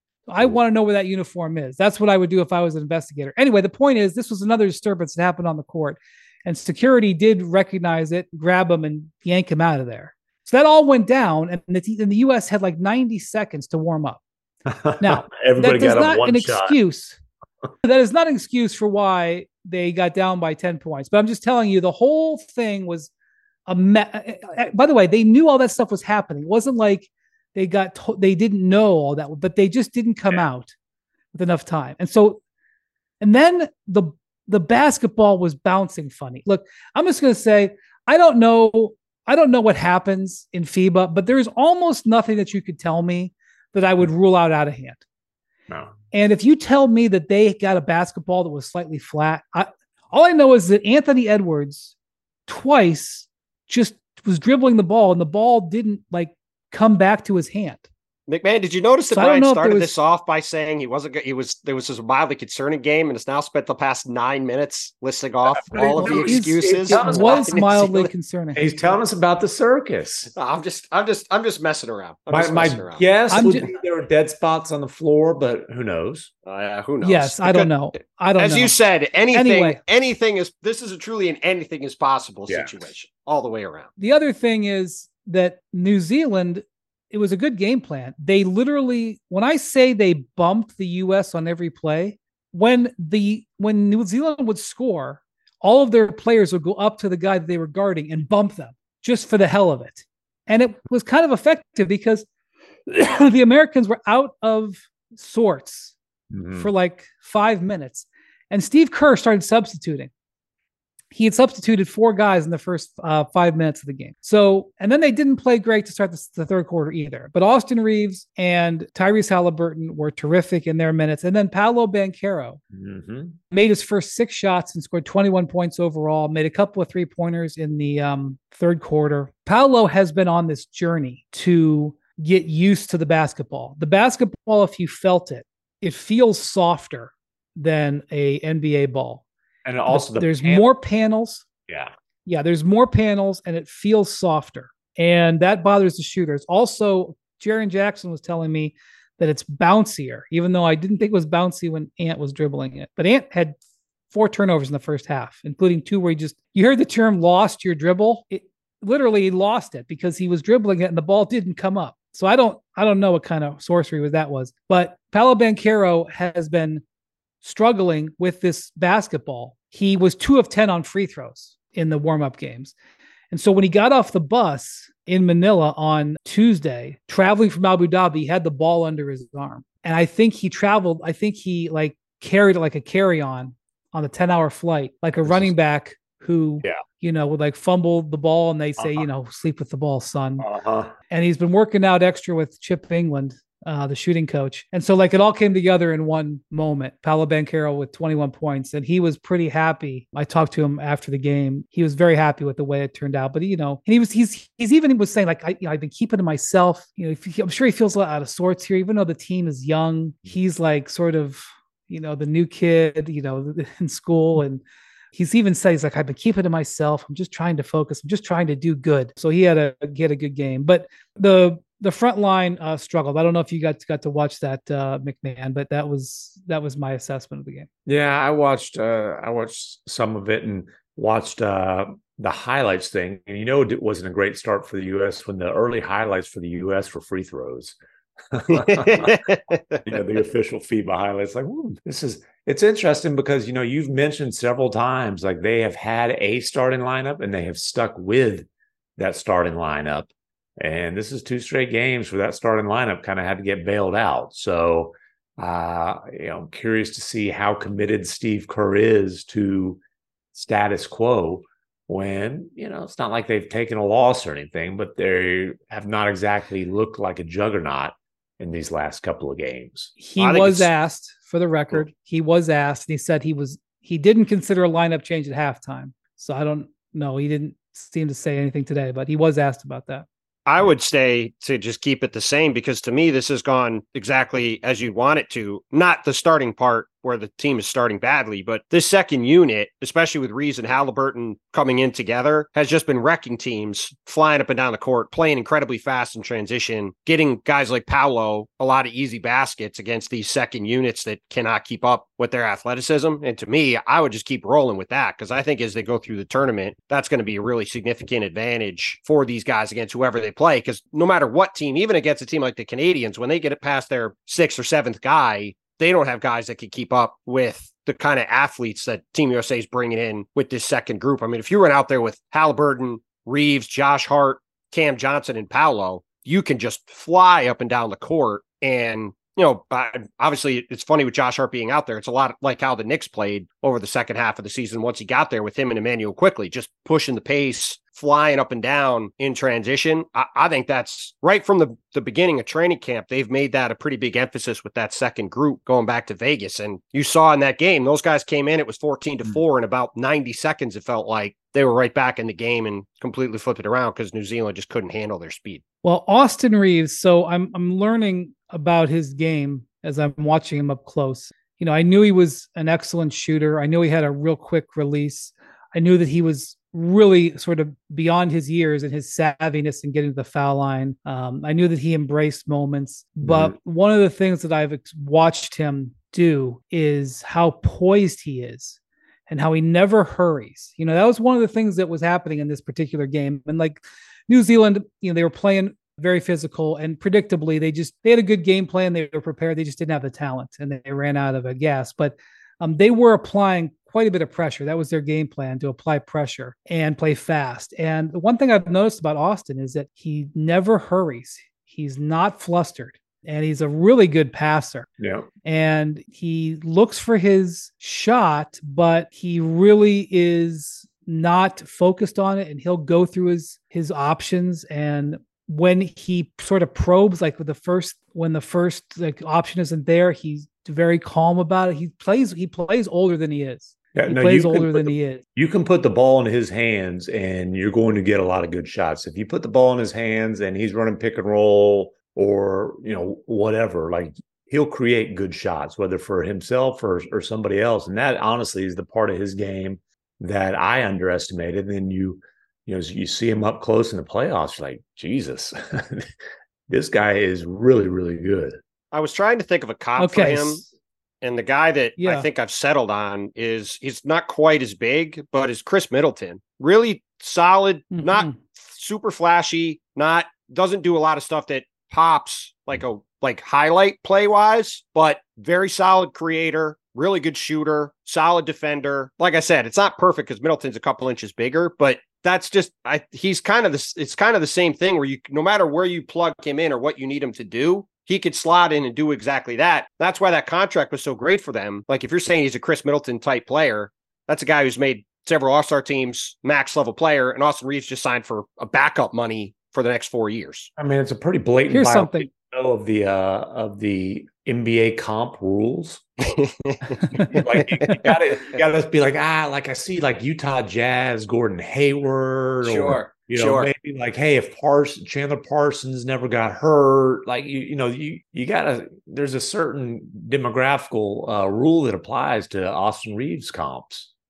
Speaker 1: I want to know where that uniform is. That's what I would do if I was an investigator. Anyway, the point is, this was another disturbance that happened on the court, and security did recognize it, grab him, and yank him out of there. So that all went down, and the, and the U S had like ninety seconds to warm up. Now,
Speaker 2: everybody
Speaker 1: that is
Speaker 2: got up
Speaker 1: not
Speaker 2: one
Speaker 1: an
Speaker 2: shot.
Speaker 1: excuse. That is not an excuse for why they got down by ten points. But I'm just telling you, the whole thing was a me- by the way, they knew all that stuff was happening. It wasn't like they got to- they didn't know all that, but they just didn't come
Speaker 2: Yeah.
Speaker 1: out with enough time. And so, and then the the basketball was bouncing funny. Look, I'm just going to say, I don't know, I don't know what happens in FIBA, but there's almost nothing that you could tell me that I would rule out out of hand.
Speaker 2: No.
Speaker 1: And if you tell me that they got a basketball that was slightly flat, I, all I know is that Anthony Edwards twice just was dribbling the ball and the ball didn't like come back to his hand.
Speaker 3: McMahon, did you notice that
Speaker 1: So I don't
Speaker 3: Brian
Speaker 1: know if there
Speaker 3: started
Speaker 1: was-
Speaker 3: this off by saying he wasn't go- he was there was this mildly concerning game and has now spent the past nine minutes listing off
Speaker 2: but
Speaker 3: all
Speaker 2: it-
Speaker 3: of the
Speaker 2: no, he's-
Speaker 3: excuses?
Speaker 1: It
Speaker 2: Tell us
Speaker 3: why
Speaker 1: was
Speaker 3: New
Speaker 1: mildly
Speaker 3: Zealand-
Speaker 1: concerning.
Speaker 2: He's telling us about the circus.
Speaker 3: I'm just I'm just I'm just messing around. I'm
Speaker 2: My,
Speaker 3: just
Speaker 2: my
Speaker 3: messing around.
Speaker 2: guess
Speaker 1: I'm
Speaker 2: would
Speaker 1: ju-
Speaker 2: be there were dead spots on the floor, but who knows?
Speaker 3: Uh, yeah, who knows?
Speaker 1: Yes, I
Speaker 3: It
Speaker 1: don't
Speaker 3: could-
Speaker 1: know. I don't
Speaker 3: As
Speaker 1: know.
Speaker 3: you said, anything
Speaker 1: Anyway.
Speaker 3: anything is this is a truly an anything is possible
Speaker 2: Yeah.
Speaker 3: situation all the way around.
Speaker 1: The other thing is that New Zealand, it was a good game plan. They literally, when I say they bumped the U S on every play, when the when New Zealand would score, all of their players would go up to the guy that they were guarding and bump them just for the hell of it. And it was kind of effective because the Americans were out of sorts
Speaker 2: Mhm.
Speaker 1: for like five minutes. And Steve Kerr started substituting. He had substituted four guys in the first uh, five minutes of the game. So, and then they didn't play great to start the, the third quarter either. But Austin Reeves and Tyrese Halliburton were terrific in their minutes. And then Paolo Banchero
Speaker 2: Mhm.
Speaker 1: made his first six shots and scored twenty-one points overall, made a couple of three pointers in the um, third quarter. Paolo has been on this journey to get used to the basketball. The basketball, if you felt it, it feels softer than a N B A ball.
Speaker 2: And also, the
Speaker 1: there's
Speaker 2: pan-
Speaker 1: more panels.
Speaker 2: Yeah.
Speaker 1: Yeah, there's more panels and it feels softer. And that bothers the shooters. Also, Jaren Jackson was telling me that it's bouncier, even though I didn't think it was bouncy when Ant was dribbling it. But Ant had four turnovers in the first half, including two where he just, you heard the term lost your dribble. It literally he lost it because he was dribbling it and the ball didn't come up. So I don't, I don't know what kind of sorcery was that was, but Paolo Banchero has been struggling with this basketball. He was two of ten on free throws in the warm-up games. And so when he got off the bus in Manila on Tuesday, traveling from Abu Dhabi, he had the ball under his arm. And I think he traveled, I think he like carried it like a carry-on on the ten hour flight, like a running back who,
Speaker 2: Yeah.
Speaker 1: you know, would like fumble the ball and they say,
Speaker 2: Uh-huh.
Speaker 1: you know, sleep with the ball, son.
Speaker 2: Uh-huh.
Speaker 1: And he's been working out extra with Chip England, uh, the shooting coach. And so like it all came together in one moment. Paolo Banchero with twenty-one points, and he was pretty happy. I talked to him after the game. He was very happy with the way it turned out. But you know, and he was he's he's even he was saying like I you know I've been keeping to myself. You know, if he, I'm sure he feels a lot out of sorts here, even though the team is young. He's like sort of you know the new kid, you know, in school and. he's even said, he's like, I've been keeping to myself. I'm just trying to focus. I'm just trying to do good. So he had a, get a good game. But the the front line uh, struggled. I don't know if you got, got to watch that, uh, McMahon, but that was that was my assessment of the game.
Speaker 2: Yeah, I watched uh, I watched some of it and watched uh, the highlights thing. And you know, it wasn't a great start for the U S when the early highlights for the U S were free throws. you know, the official FIBA highlights, like, ooh, this is, it's interesting because, you know, you've mentioned several times, like they have had a starting lineup and they have stuck with that starting lineup. And this is two straight games where that starting lineup kind of had to get bailed out. So, uh, you know, I'm curious to see how committed Steve Kerr is to status quo when, you know, it's not like they've taken a loss or anything, but they have not exactly looked like a juggernaut in these last couple of games.
Speaker 1: He was asked, for the record, he was asked, and he said he was he didn't consider a lineup change at halftime. So I don't know. He didn't seem to say anything today, but he was asked about that.
Speaker 3: I would say to just keep it the same, because to me, this has gone exactly as you want it to. Not the starting part where the team is starting badly, but this second unit, especially with Reeves and Halliburton coming in together, has just been wrecking teams, flying up and down the court, playing incredibly fast in transition, getting guys like Paolo a lot of easy baskets against these second units that cannot keep up with their athleticism. And to me, I would just keep rolling with that, because I think as they go through the tournament, that's going to be a really significant advantage for these guys against whoever they play. Because no matter what team, even against a team like the Canadians, when they get it past their sixth or seventh guy, they don't have guys that can keep up with the kind of athletes that Team U S A is bringing in with this second group. I mean, if you run out there with Halliburton, Reeves, Josh Hart, Cam Johnson, and Paolo, you can just fly up and down the court. And, you know, obviously it's funny with Josh Hart being out there. It's a lot like how the Knicks played over the second half of the season once he got there with him and Emmanuel Quickley, just pushing the pace, flying up and down in transition. I, I think that's right from the, the beginning of training camp. They've made that a pretty big emphasis with that second group going back to Vegas. And you saw in that game, those guys came in, it was fourteen to four in about ninety seconds. It felt like they were right back in the game and completely flipped it around because New Zealand just couldn't handle their speed.
Speaker 1: Well, Austin Reeves, so I'm I'm learning about his game as I'm watching him up close. You know, I knew he was an excellent shooter. I knew he had a real quick release. I knew that he was really sort of beyond his years and his savviness in getting to the foul line. Um, I knew that he embraced moments, but mm-hmm. one of the things that I've watched him do is how poised he is and how he never hurries. You know, that was one of the things that was happening in this particular game. And like New Zealand, you know, they were playing very physical, and predictably they just, they had a good game plan. They were prepared. They just didn't have the talent and they ran out of a gas, but um, they were applying quite a bit of pressure. That was their game plan, to apply pressure and play fast. And the one thing I've noticed about Austin is that he never hurries. He's not flustered, and he's a really good passer.
Speaker 2: Yeah.
Speaker 1: And he looks for his shot, but he really is not focused on it. And he'll go through his, his options. And when he sort of probes, like with the first, when the first like option isn't there, he's very calm about it. He plays, he plays older than he is.
Speaker 2: Yeah,
Speaker 1: he
Speaker 2: no,
Speaker 1: plays older than
Speaker 2: the,
Speaker 1: he is.
Speaker 2: You can put the ball in his hands and you're going to get a lot of good shots. If you put the ball in his hands and he's running pick and roll or, you know, whatever, like he'll create good shots, whether for himself or, or somebody else. And that honestly is the part of his game that I underestimated. And then you, you know, you see him up close in the playoffs, you're like, Jesus, this guy is really, really good.
Speaker 3: I was trying to think of a comp
Speaker 1: okay.
Speaker 3: for him. And the guy that
Speaker 1: yeah.
Speaker 3: I think I've settled on is, he's not quite as big, but is Chris Middleton. Really solid, mm-hmm. not super flashy, not, doesn't do a lot of stuff that pops like a, like highlight play wise, but very solid creator, really good shooter, solid defender. Like I said, it's not perfect because Middleton's a couple inches bigger, but that's just, I, he's kind of this, it's kind of the same thing where you, no matter where you plug him in or what you need him to do, he could slot in and do exactly that. That's why that contract was so great for them. Like if you're saying he's a Chris Middleton type player, that's a guy who's made several All-Star teams, max level player, and Austin Reeves just signed for a backup money for the next four years.
Speaker 2: I mean, it's a pretty blatant
Speaker 1: Here's something
Speaker 2: of the uh, of the N B A comp rules. Like you, you gotta you gotta be like, ah, like I see like Utah Jazz, Gordon Hayward,
Speaker 3: sure.
Speaker 2: or you know,
Speaker 3: sure.
Speaker 2: maybe like, hey, if Parsons, Chandler Parsons never got hurt, like you, you know, you you gotta. There's a certain demographical uh, rule that applies to Austin Reeves comps.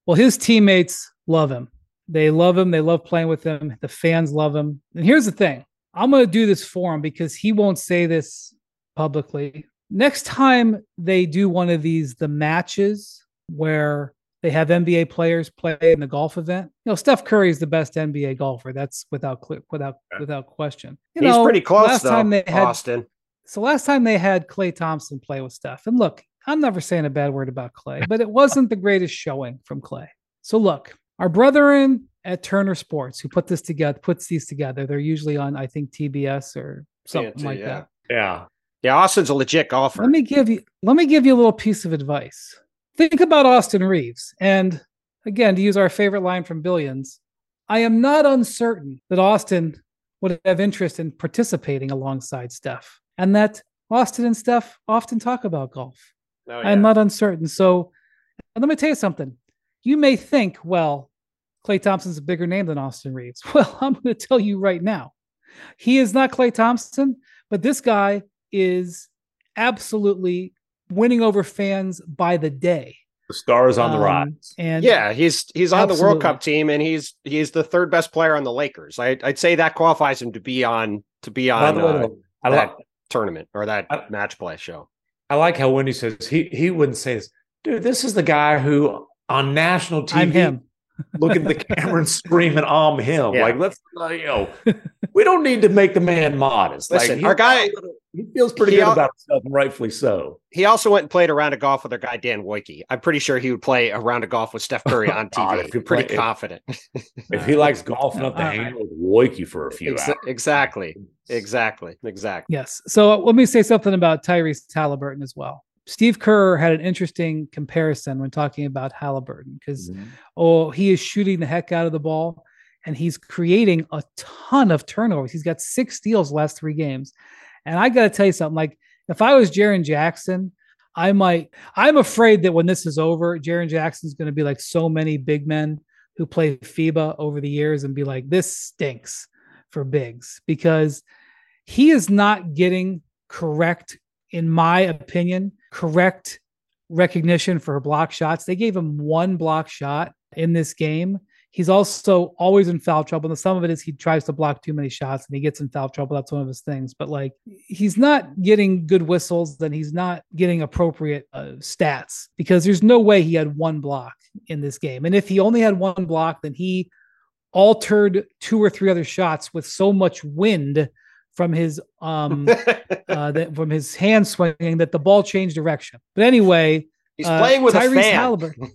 Speaker 1: Well, his teammates love him. They love him. They love playing with him. The fans love him. And here's the thing. I'm going to do this for him because he won't say this publicly. Next time they do one of these, the matches where they have N B A players play in the golf event. You know, Steph Curry is the best N B A golfer. That's without without without question. You
Speaker 3: He's
Speaker 1: know,
Speaker 3: pretty close
Speaker 1: last
Speaker 3: though,
Speaker 1: time they had,
Speaker 3: Austin.
Speaker 1: So last time they had Klay Thompson play with Steph. And look, I'm never saying a bad word about Klay, but it wasn't the greatest showing from Klay. So look, our brethren at Turner Sports who put this together, puts these together. They're usually on, I think, T B S or something
Speaker 3: T N T,
Speaker 1: like
Speaker 3: yeah.
Speaker 1: that.
Speaker 2: Yeah.
Speaker 3: Yeah, Austin's a legit golfer.
Speaker 1: Let me give you let me give you a little piece of advice. Think about Austin Reeves. And again, to use our favorite line from Billions, I am not uncertain that Austin would have interest in participating alongside Steph, and that Austin and Steph often talk about golf.
Speaker 3: Oh, yeah.
Speaker 1: I'm not uncertain. So and let me tell you something. You may think, well, Klay Thompson's a bigger name than Austin Reeves. Well, I'm going to tell you right now, he is not Klay Thompson, but this guy is absolutely winning over fans by the day.
Speaker 2: The stars on the
Speaker 1: Um,
Speaker 2: rise.
Speaker 1: And
Speaker 3: Yeah, he's he's on the World
Speaker 1: Absolutely.
Speaker 3: Cup team, and he's he's the third best player on the Lakers. I, I'd say that qualifies him to be on to be
Speaker 2: By
Speaker 3: on
Speaker 2: the way,
Speaker 3: uh,
Speaker 2: though, I
Speaker 3: that
Speaker 2: like
Speaker 3: tournament or that
Speaker 2: I-
Speaker 3: match play show.
Speaker 2: I like how Wendy says he he wouldn't say this. Dude, this is the guy who on national T V
Speaker 1: I'm him.
Speaker 2: look at the camera and scream and I'm him.
Speaker 3: Yeah.
Speaker 2: Like, let's, uh, you know, we don't need to make the man modest.
Speaker 3: Listen,
Speaker 2: like, he-
Speaker 3: our guy-
Speaker 2: he feels pretty
Speaker 3: he
Speaker 2: good
Speaker 3: al-
Speaker 2: about himself, and rightfully so.
Speaker 3: He also went and played a round of golf with our guy Dan Wojcicki. I'm pretty sure he would play a round of golf with Steph Curry on T V.
Speaker 2: God, if he
Speaker 3: pretty
Speaker 2: play- if-
Speaker 3: confident.
Speaker 2: If he likes golf enough to
Speaker 1: all
Speaker 2: hang
Speaker 1: right.
Speaker 2: out with Wojcicki for a few
Speaker 3: Ex-
Speaker 2: hours.
Speaker 3: exactly. Exactly. Exactly.
Speaker 1: Yes. So uh, let me say something about Tyrese Halliburton as well. Steve Kerr had an interesting comparison when talking about Halliburton because,
Speaker 2: Mhm.
Speaker 1: oh, he is shooting the heck out of the ball and he's creating a ton of turnovers. He's got six steals the last three games. And I got to tell you something, like if I was Jaren Jackson, I might, I'm afraid that when this is over, Jaren Jackson's going to be like so many big men who play FIBA over the years and be like, this stinks for bigs because he is not getting correct, in my opinion, correct recognition for block shots. They gave him one block shot in this game. He's also always in foul trouble. And some of it is he tries to block too many shots and he gets in foul trouble. That's one of his things. But like, he's not getting good whistles, then he's not getting appropriate uh, stats because there's no way he had one block in this game. And if he only had one block, then he altered two or three other shots with so much wind from his um uh that from his hand swinging that the ball changed direction. But anyway,
Speaker 3: He's
Speaker 1: uh,
Speaker 3: playing with
Speaker 1: Tyrese
Speaker 3: a fan.
Speaker 1: Halliburton.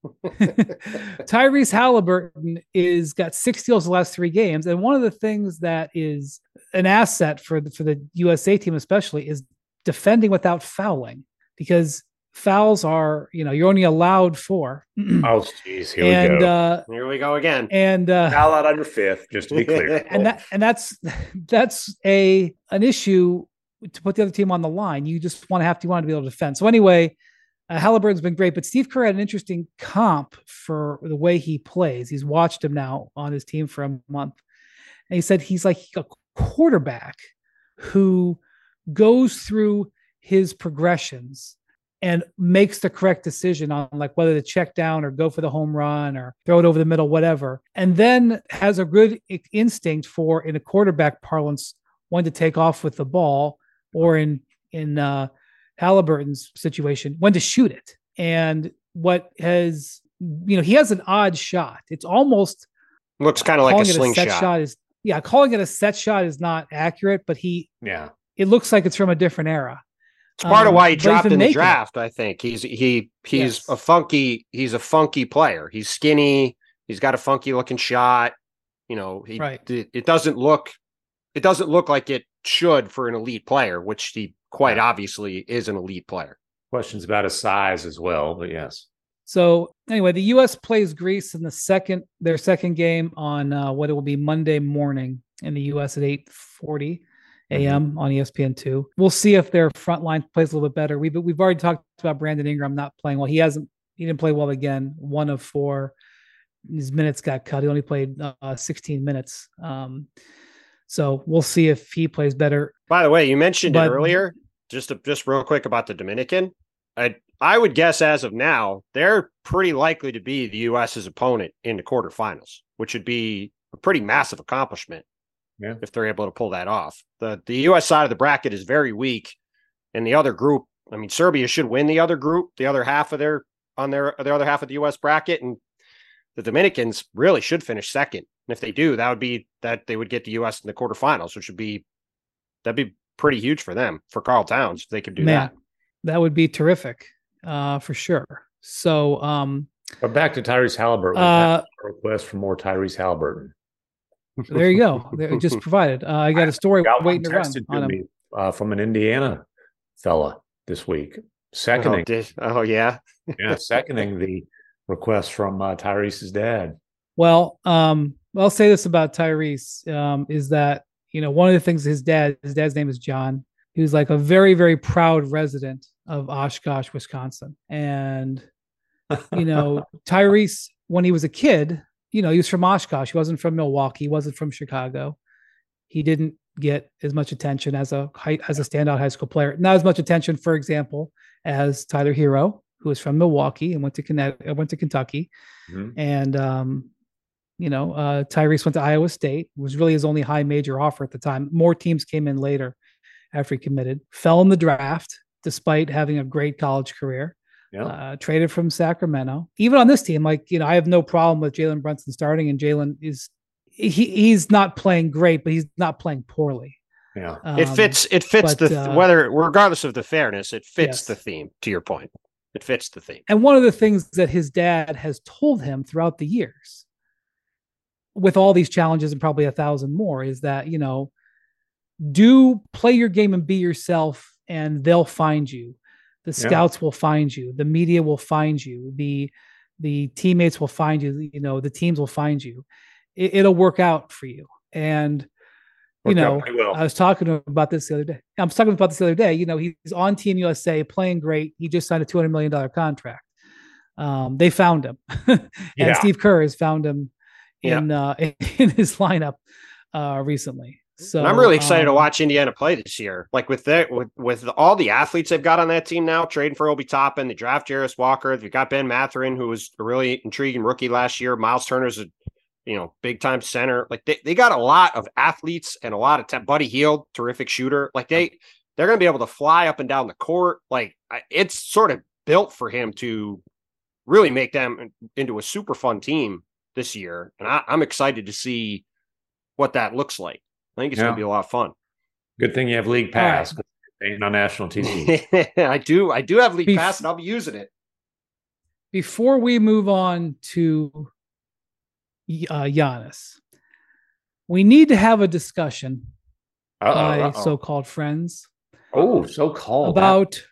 Speaker 1: Tyrese Halliburton is got six steals the last three games, and one of the things that is an asset for the, for the U S A team, especially, is defending without fouling because fouls are, you know, you're only allowed four.
Speaker 2: Oh, jeez, here
Speaker 1: and
Speaker 2: we go.
Speaker 1: uh,
Speaker 3: Here we go again.
Speaker 1: and uh,
Speaker 2: Foul out on your fifth, just to be clear.
Speaker 1: and that and that's that's a an issue to put the other team on the line. You just want to have to you want to be able to defend. So anyway, uh, Halliburton's been great, but Steve Kerr had an interesting comp for the way he plays. He's watched him now on his team for a month, and he said he's like a quarterback who goes through his progressions and makes the correct decision on like whether to check down or go for the home run or throw it over the middle, whatever. And then has a good instinct for, in a quarterback parlance, when to take off with the ball, or in, in uh, Halliburton's situation, when to shoot it. And what has, you know, he has an odd shot. It's almost
Speaker 3: Looks kind of like a
Speaker 1: calling it a
Speaker 3: slingshot.
Speaker 1: set shot is, yeah, calling it a set shot is not accurate, but he,
Speaker 2: Yeah.
Speaker 1: it looks like it's from a different era.
Speaker 3: It's part of
Speaker 1: Um,
Speaker 3: why he
Speaker 1: but he's
Speaker 3: dropped
Speaker 1: been
Speaker 3: in the
Speaker 1: making it.
Speaker 3: draft. I think he's he he's
Speaker 1: Yes.
Speaker 3: a funky he's a funky player. He's skinny. He's got a funky looking shot. You know, he,
Speaker 1: Right.
Speaker 3: it, it doesn't look it doesn't look like it should for an elite player, which he quite
Speaker 2: Yeah.
Speaker 3: obviously is an elite player.
Speaker 2: Questions about his size as well, but yes.
Speaker 1: So anyway, the U S plays Greece in the second, their second game on uh, what it will be Monday morning in the U S at eight forty a.m. on E S P N two. We'll see if their front line plays a little bit better. We've we've already talked about Brandon Ingram not playing well. He hasn't. He didn't play well again. One of four. His minutes got cut. He only played uh, sixteen minutes. Um, so we'll see if he plays better.
Speaker 3: By the way, you mentioned
Speaker 1: But-
Speaker 3: it earlier. Just to, just real quick about the Dominican. I I would guess as of now, they're pretty likely to be the U S's opponent in the quarterfinals, which would be a pretty massive accomplishment. Yeah. If they're able to pull that off. The the U S side of the bracket is very weak. And the other group, I mean, Serbia should win the other group, the other half of their on their the other half of the U S bracket. And the Dominicans really should finish second. And if they do, that would be that they would get the U S in the quarterfinals, which would be that'd be pretty huge for them, for Carl Towns, if they could do
Speaker 1: Man,
Speaker 3: that.
Speaker 1: That would be terrific, uh, for sure. So um
Speaker 2: but back to Tyrese Halliburton.
Speaker 1: Uh,
Speaker 2: a request for more Tyrese Halliburton.
Speaker 1: There you go. They just provided. Uh, I got a story
Speaker 2: got
Speaker 1: waiting to run
Speaker 2: to
Speaker 1: on him.
Speaker 2: Me, uh, from an Indiana fella this week, seconding.
Speaker 3: Oh, did, oh yeah,
Speaker 2: yeah, seconding the request from uh, Tyrese's dad.
Speaker 1: Well, um, I'll say this about Tyrese um, is that you know one of the things his dad, his dad's name is John. He was like a very, very proud resident of Oshkosh, Wisconsin, and you know Tyrese when he was a kid. You know, he was from Oshkosh. He wasn't from Milwaukee. He wasn't from Chicago. He didn't get as much attention as a as a standout high school player. Not as much attention, for example, as Tyler Hero, who is from Milwaukee and went to Connecticut, went to Kentucky. Mm-hmm. And, um, you know, uh, Tyrese went to Iowa State. It was really his only high major offer at the time. More teams came in later after he committed. Fell in the draft, despite having a great college career. Yeah. Uh, traded from Sacramento. Even on this team, like, you know, I have no problem with Jalen Brunson starting, and Jalen is he he's not playing great, but he's not playing poorly.
Speaker 3: Yeah, um, it fits. It fits but, the uh, whether regardless of the fairness, it fits yes. the theme. To your point, it fits the theme.
Speaker 1: And one of the things that his dad has told him throughout the years, with all these challenges and probably a thousand more, is that you know, do play your game and be yourself, and they'll find you. The scouts yeah. will find you. The media will find you. The the teammates will find you. You know, the teams will find you. It, it'll work out for you. And you Worked know, well. I was talking to him about this the other day. I was talking about this the other day. You know, he's on Team U S A, playing great. He just signed a two hundred million dollars contract. Um, they found him, and yeah. Steve Kerr has found him in yeah. uh, in his lineup uh, recently. So
Speaker 3: and I'm really excited um, to watch Indiana play this year. Like with their, with with all the athletes they've got on that team now, trading for Obi Toppin, they draft Jarris Walker. They've got Ben Mathurin, who was a really intriguing rookie last year. Miles Turner's a you know big time center. Like they, they got a lot of athletes and a lot of t- Buddy Hield, terrific shooter. Like they they're going to be able to fly up and down the court. Like it's sort of built for him to really make them into a super fun team this year. And I, I'm excited to see what that looks like. I think it's yeah. going to be a lot of fun.
Speaker 2: Good thing you have League Pass. Right. Ain't on national T V.
Speaker 3: I do. I do have League Bef- Pass, and I'll be using it.
Speaker 1: Before we move on to uh, Giannis, we need to have a discussion uh-oh, by uh-oh. so-called friends.
Speaker 2: Oh, so-called
Speaker 1: about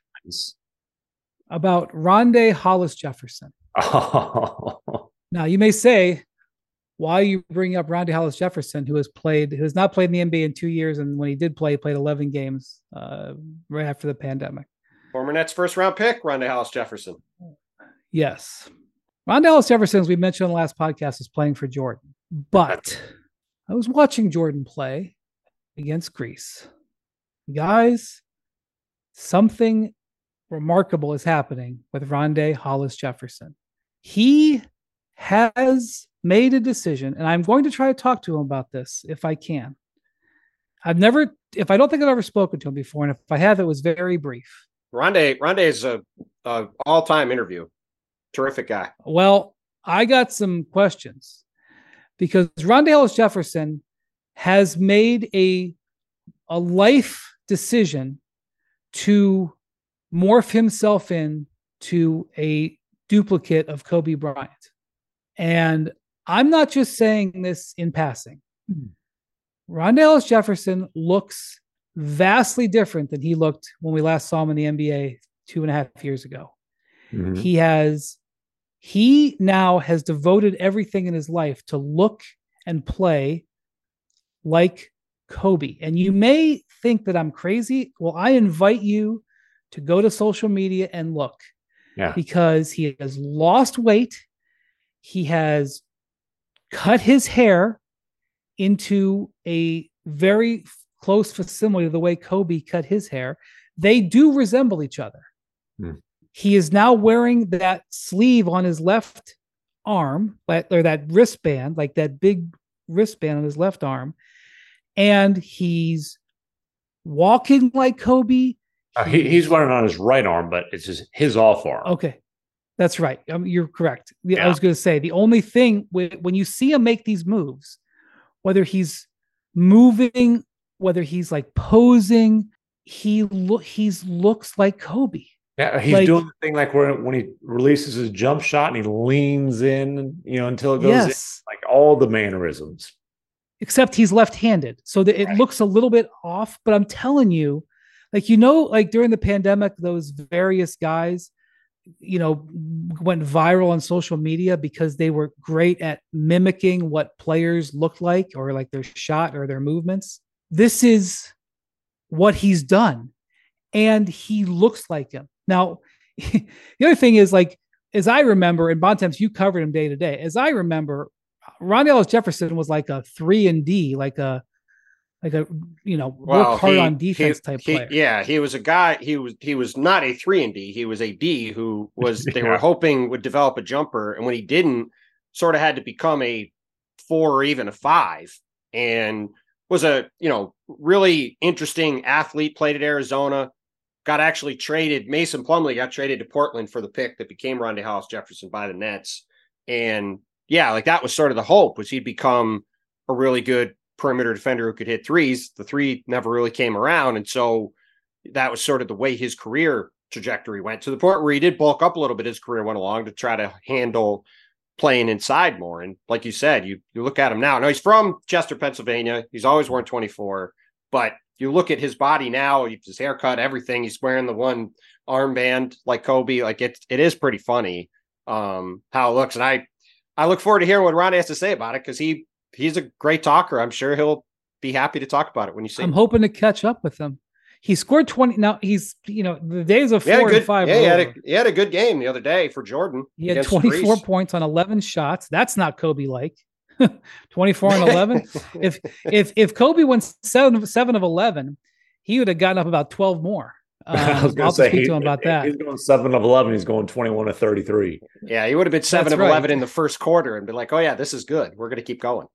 Speaker 1: about Rondae Hollis Jefferson.
Speaker 2: Oh.
Speaker 1: Now you may say, why are you bringing up Rondae Hollis Jefferson, who has played, who has not played in the N B A in two years, and when he did play, he played eleven games uh, right after the pandemic.
Speaker 3: Former Nets first round pick, Rondae Hollis Jefferson.
Speaker 1: Yes, Rondae Hollis Jefferson, as we mentioned on the last podcast, is playing for Jordan. But I was watching Jordan play against Greece. Guys, something remarkable is happening with Rondae Hollis Jefferson. He has made a decision, and I'm going to try to talk to him about this if I can. I've never, if I don't think I've ever spoken to him before, and if I have, it was very brief.
Speaker 3: Rondae, Rondae is a, a all-time interview. Terrific guy.
Speaker 1: Well, I got some questions because Rondae Hollis Jefferson has made a, a life decision to morph himself into a duplicate of Kobe Bryant. And I'm not just saying this in passing. Rondae Hollis Jefferson looks vastly different than he looked when we last saw him in the N B A two and a half years ago. Mm-hmm. He has, he now has devoted everything in his life to look and play like Kobe. And you may think that I'm crazy. Well, I invite you to go to social media and look. Yeah. Because he has lost weight. He has cut his hair into a very close facsimile to the way Kobe cut his hair. They do resemble each other. Mm. he is now wearing that sleeve on his left arm, or that wristband, like that big wristband on his left arm. And he's walking like Kobe.
Speaker 2: Uh, he, he's wearing on his right arm, but it's just his off arm.
Speaker 1: Okay. That's right. Um, you're correct. Yeah. I was going to say the only thing with, when you see him make these moves, whether he's moving, whether he's like posing, he look he's looks like Kobe.
Speaker 2: Yeah, he's like, doing the thing like where when he releases his jump shot and he leans in, you know, until it goes
Speaker 1: yes.
Speaker 2: in, like all the mannerisms.
Speaker 1: Except he's left-handed, so that it right. looks a little bit off. But I'm telling you, like you know, like during the pandemic, those various guys, you know, went viral on social media because they were great at mimicking what players looked like, or like their shot or their movements. This is what he's done, and he looks like him. Now, the other thing is, like, as I remember, and Bontemps, you covered him day to day. As I remember, Ronnie Ellis Jefferson was like a three and D, like a, like a, you know,
Speaker 3: well,
Speaker 1: work hard
Speaker 3: he,
Speaker 1: on defense
Speaker 3: he,
Speaker 1: type
Speaker 3: he,
Speaker 1: player.
Speaker 3: Yeah, he was a guy. He was he was not a three and D. He was a D who was they
Speaker 2: yeah.
Speaker 3: were hoping would develop a jumper, and when he didn't, sort of had to become a four or even a five, and was a you know really interesting athlete. Played at Arizona. Got actually traded. Mason Plumlee got traded to Portland for the pick that became Rondae Hollis Jefferson by the Nets. And yeah, like that was sort of the hope, was he'd become a really good perimeter defender who could hit threes. The three never really came around. And so that was sort of the way his career trajectory went, to the point where he did bulk up a little bit as his career went along to try to handle playing inside more. And like you said, you, you look at him now. Now he's from Chester, Pennsylvania. He's always worn twenty-four, but you look at his body now, his haircut, everything. He's wearing the one armband like Kobe. Like it, it is pretty funny um, how it looks. And I, I look forward to hearing what Ron has to say about it, because he, he's a great talker. I'm sure he'll be happy to talk about it when you see
Speaker 1: I'm
Speaker 3: him.
Speaker 1: hoping to catch up with him. He scored twenty. Now he's, you know, the days of four
Speaker 3: good,
Speaker 1: and five.
Speaker 3: Yeah, he had, a, he had a good game the other day for Jordan.
Speaker 1: He had twenty-four points on eleven shots. That's not Kobe like. twenty-four and eleven. if if if Kobe went seven seven of eleven, he would have gotten up about twelve more. Um,
Speaker 2: I was going
Speaker 1: I'll
Speaker 2: to say
Speaker 1: speak
Speaker 2: he,
Speaker 1: to him about that.
Speaker 2: He's going seven of eleven. He's going twenty-one of thirty-three.
Speaker 3: Yeah, he would have been seven
Speaker 1: That's
Speaker 3: of
Speaker 1: right.
Speaker 3: eleven in the first quarter and be like, "Oh yeah, this is good. We're going to keep going."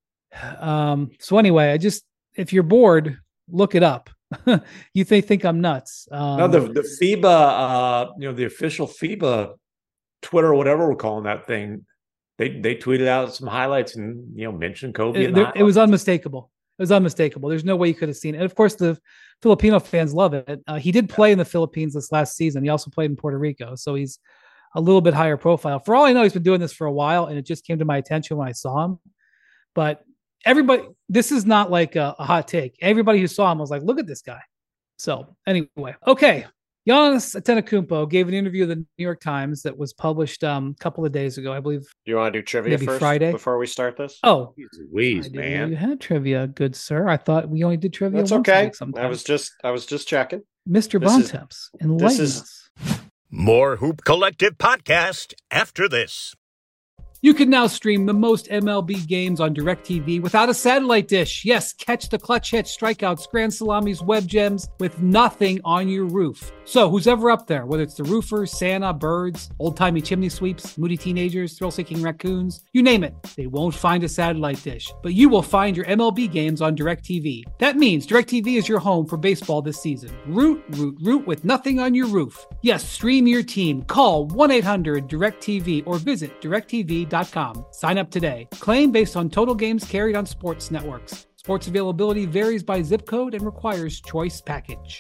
Speaker 1: Um. So anyway, I just if you're bored, look it up. You think think I'm nuts? Um,
Speaker 2: no, the the FIBA, uh, you know, the official FIBA Twitter, or whatever we're calling that thing. They they tweeted out some highlights and, you know, mentioned Kobe.
Speaker 1: It, there, it was unmistakable. It was unmistakable. There's no way you could have seen it. And of course, the Filipino fans love it. Uh, he did play in the Philippines this last season. He also played in Puerto Rico. So he's a little bit higher profile. For all I know, he's been doing this for a while, and it just came to my attention when I saw him. But everybody, this is not like a, a hot take. Everybody who saw him was like, look at this guy. So anyway, okay. Giannis Antetokounmpo gave an interview to the New York Times that was published um, a couple of days ago, I believe.
Speaker 3: Do you want to do trivia
Speaker 1: maybe
Speaker 3: first
Speaker 1: Friday
Speaker 3: before we start this?
Speaker 1: Oh,
Speaker 2: Louise, man.
Speaker 1: You had trivia, good sir. I thought we only did trivia.
Speaker 3: That's
Speaker 1: once
Speaker 3: okay.
Speaker 1: Sometimes.
Speaker 3: I was just, I was just checking.
Speaker 1: Mister Bontemps, enlighten
Speaker 3: is,
Speaker 1: us.
Speaker 4: More Hoop Collective podcast after this.
Speaker 1: You can now stream the most M L B games on DirecTV without a satellite dish. Yes, catch the clutch hits, strikeouts, grand salamis, web gems with nothing on your roof. So who's ever up there, whether it's the roofers, Santa, birds, old-timey chimney sweeps, moody teenagers, thrill-seeking raccoons, you name it, they won't find a satellite dish. But you will find your M L B games on DirecTV. That means DirecTV is your home for baseball this season. Root, root, root with nothing on your roof. Yes, stream your team. Call one eight hundred direct T V or visit direct T V dot com. Sign up today. Claim based on total games carried on sports networks. Sports availability varies by zip code and requires choice package.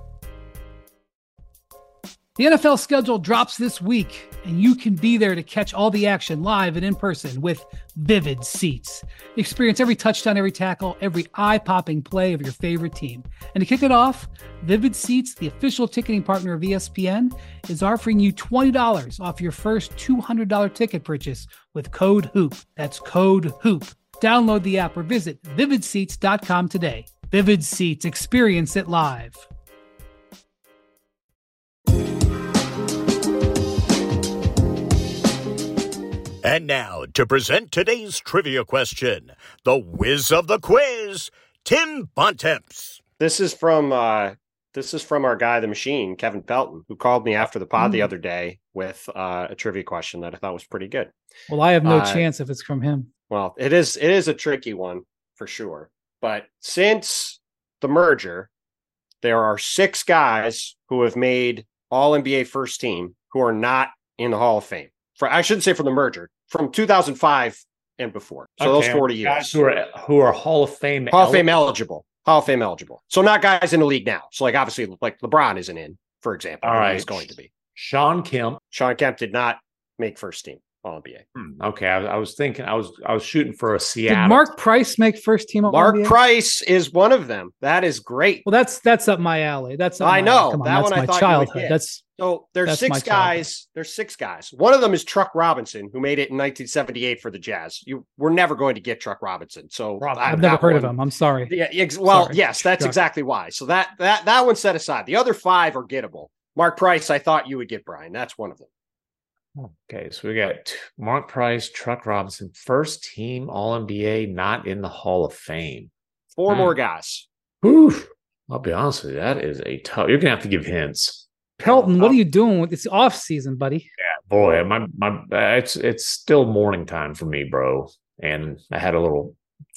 Speaker 1: The N F L schedule drops this week, and you can be there to catch all the action live and in person with Vivid Seats. Experience every touchdown, every tackle, every eye-popping play of your favorite team. And to kick it off, Vivid Seats, the official ticketing partner of E S P N, is offering you twenty dollars off your first two hundred dollars ticket purchase with code HOOP. That's code HOOP. Download the app or visit vivid seats dot com today. Vivid Seats. Experience it live.
Speaker 4: And now, to present today's trivia question, the whiz of the quiz, Tim Bontemps.
Speaker 3: This is from uh, This is from our guy, the machine, Kevin Pelton, who called me after the pod
Speaker 1: Mm.
Speaker 3: the other day with uh, a trivia question that I thought was pretty good.
Speaker 1: Well, I have no
Speaker 3: Uh,
Speaker 1: chance if it's from him.
Speaker 3: Well, it is it is a tricky one for sure. But since the merger, there are six guys who have made All N B A first team who are not in the Hall of Fame. For I shouldn't say from the merger, from two thousand five and before. So
Speaker 2: Okay,
Speaker 3: those forty
Speaker 2: guys
Speaker 3: years.
Speaker 2: who are who are Hall of Fame
Speaker 3: Hall of Fame
Speaker 2: eligible.
Speaker 3: eligible. Hall of Fame eligible. So not guys in the league now. So like obviously like LeBron isn't in, for example.
Speaker 2: All
Speaker 3: but
Speaker 2: right.
Speaker 3: He's going to be.
Speaker 2: Sean Kemp.
Speaker 3: Sean Kemp did not make first team All N B A.
Speaker 2: Hmm, Okay, I, I was thinking, I was I was shooting for a
Speaker 1: Did
Speaker 2: Seattle.
Speaker 1: Mark Price make first team? All
Speaker 3: Mark
Speaker 1: N B A?
Speaker 3: Price is one of them. That is great.
Speaker 1: Well, that's that's up my alley. That's up
Speaker 3: I
Speaker 1: my
Speaker 3: know.
Speaker 1: alley. Come on,
Speaker 3: That
Speaker 1: that's
Speaker 3: one I
Speaker 1: my
Speaker 3: thought you would
Speaker 1: childhood.
Speaker 3: get.
Speaker 1: That's
Speaker 3: So there's
Speaker 1: That's my
Speaker 3: six
Speaker 1: childhood.
Speaker 3: guys. There's six guys. One of them is Truck Robinson, who made it in nineteen seventy-eight for the Jazz. You we're never going to get Truck Robinson. So
Speaker 2: Rob-
Speaker 3: I've
Speaker 1: I've never
Speaker 3: got
Speaker 1: heard of
Speaker 3: one.
Speaker 1: him. I'm sorry.
Speaker 3: Yeah, ex- well,
Speaker 1: Sorry.
Speaker 3: yes, that's
Speaker 1: Truck.
Speaker 3: exactly why. So that that that one's set aside. The other five are gettable. Mark Price, I thought you would get, Brian. That's one of them.
Speaker 2: Okay, so we got t- Mark Price, Truck Robinson, first team All N B A, not in the Hall of Fame.
Speaker 3: Four
Speaker 2: Hmm.
Speaker 3: more guys.
Speaker 2: Whew. I'll be honest with you, that is a tough. You're gonna have to give hints.
Speaker 1: Pelton, what
Speaker 3: Oh.
Speaker 1: are you doing with this off season, buddy?
Speaker 2: Boy, my my, uh, it's it's still morning time for me, bro. And I had a little.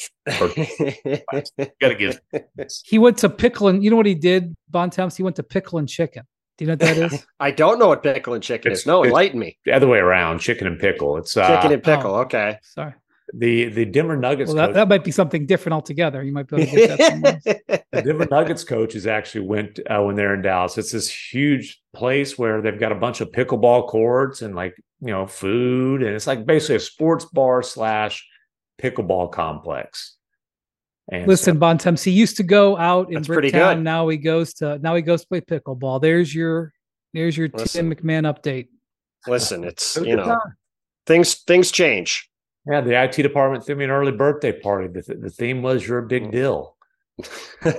Speaker 2: Gotta give.
Speaker 1: He went to pickle and you know what he did, Bontemps? He went to pickle and chicken. Do you know what that is?
Speaker 3: I don't know what pickle and chicken
Speaker 2: It's-
Speaker 3: is. No,
Speaker 2: it's-
Speaker 3: enlighten me.
Speaker 2: The other way around, chicken and pickle. It's uh,
Speaker 3: Chicken and pickle.
Speaker 1: Oh.
Speaker 3: Okay.
Speaker 1: Sorry.
Speaker 2: the the Denver Nuggets
Speaker 1: Well, that,
Speaker 2: coach.
Speaker 1: that might be something different altogether. You might be able to get that somewhere else.
Speaker 2: The Denver Nuggets coaches actually went uh, when they're in Dallas. It's this huge place where they've got a bunch of pickleball courts and like you know food, and it's like basically a sports bar slash pickleball complex. And
Speaker 1: Listen,
Speaker 2: so-
Speaker 1: Bontemps, he used to go out in
Speaker 3: That's pretty
Speaker 1: Bricktown.
Speaker 3: good.
Speaker 1: Now he goes to now he goes to play pickleball. There's your there's your
Speaker 3: Listen.
Speaker 1: Tim McMahon update.
Speaker 3: Listen, it's
Speaker 2: It was a
Speaker 3: you
Speaker 2: good
Speaker 3: know
Speaker 2: time.
Speaker 3: things things change.
Speaker 2: yeah, the I T department threw me an early birthday party. The, th- the theme was "You're a big deal."
Speaker 1: Okay,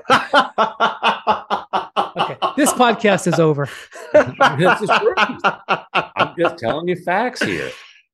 Speaker 1: this podcast is over.
Speaker 2: This is great. I'm just telling you facts here.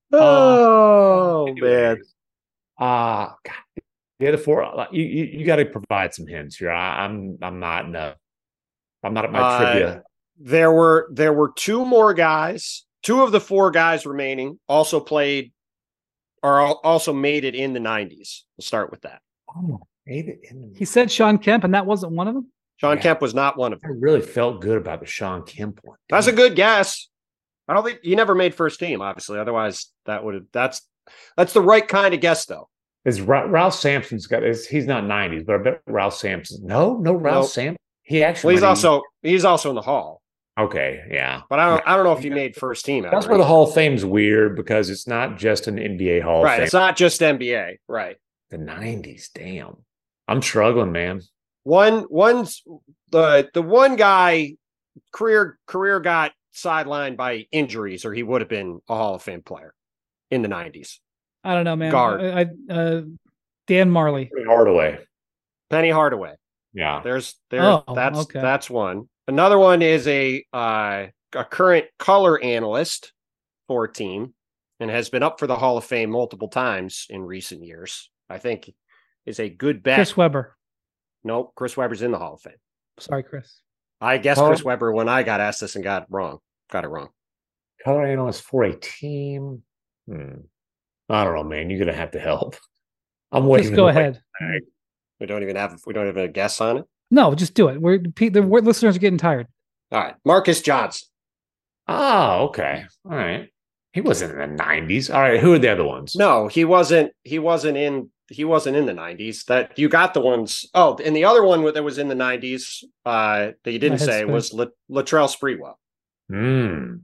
Speaker 3: Oh man.
Speaker 2: Anyways, Uh God, the other four, uh, you you, you got to provide some hints here. I, I'm I'm not in a, I'm not at my
Speaker 3: Uh,
Speaker 2: trivia.
Speaker 3: There were there were two more guys. Two of the four guys remaining also played or al- also made it in the nineties. We'll start with that.
Speaker 2: Oh, made it in.
Speaker 1: He said Sean Kemp, and that wasn't one of them.
Speaker 3: Sean
Speaker 2: Yeah.
Speaker 3: Kemp was not one of
Speaker 2: I
Speaker 3: them.
Speaker 2: really felt good about the Sean Kemp one.
Speaker 3: That's a good guess. I don't think he never made first team, obviously. Otherwise, that would have that's that's the right kind of guess, though.
Speaker 2: Is Ra- Ralph Sampson's got? Is, he's not nineties, but I bet Ralph Sampson. No, no, Ralph
Speaker 3: Nope.
Speaker 2: Sampson. He
Speaker 3: Well,
Speaker 2: actually.
Speaker 3: he's
Speaker 2: might
Speaker 3: also he's also in the Hall,
Speaker 2: even- okay. Yeah,
Speaker 3: but I don't I don't know if he made first team.
Speaker 2: that's
Speaker 3: ever.
Speaker 2: where the Hall of Fame's weird because it's not just an N B A Hall
Speaker 3: right.
Speaker 2: of Fame.
Speaker 3: It's not just N B A, right?
Speaker 2: The nineties. Damn, I'm struggling, man.
Speaker 3: One one's the the one guy career career got sidelined by injuries, or he would have been a Hall of Fame player in the nineties.
Speaker 1: I don't know, man.
Speaker 3: Guard.
Speaker 1: I, I uh, Dan Marley.
Speaker 2: Hardaway.
Speaker 3: Penny Hardaway.
Speaker 2: Yeah.
Speaker 3: There's there
Speaker 1: Oh,
Speaker 3: that's
Speaker 1: okay.
Speaker 3: that's one. Another one is a uh, a current color analyst for a team and has been up for the Hall of Fame multiple times in recent years. I think is a good bet.
Speaker 1: Chris Webber.
Speaker 3: Nope, Chris Webber's in the Hall of Fame.
Speaker 1: Sorry, Chris.
Speaker 3: I guessed
Speaker 2: Oh.
Speaker 3: Chris Webber when I got asked this and got it wrong. Got it wrong.
Speaker 2: Color analyst for a team. Hmm. I don't know, man. You're gonna have to help. I'm waiting.
Speaker 1: Just go ahead.
Speaker 3: We don't even have we don't even have a guess on it.
Speaker 1: No, just do it. We're the we're, listeners are getting tired.
Speaker 3: All right, Marcus Johnson.
Speaker 2: Oh, okay. All right. He wasn't in the nineties. All right. Who are the other ones?
Speaker 3: No, he wasn't. He wasn't in. He wasn't in the nineties. That you got the ones. Oh, and the other one that was in the nineties uh, that you didn't
Speaker 1: My head's
Speaker 3: say
Speaker 1: spinning.
Speaker 3: was La- Latrell Sprewell.
Speaker 2: Hmm.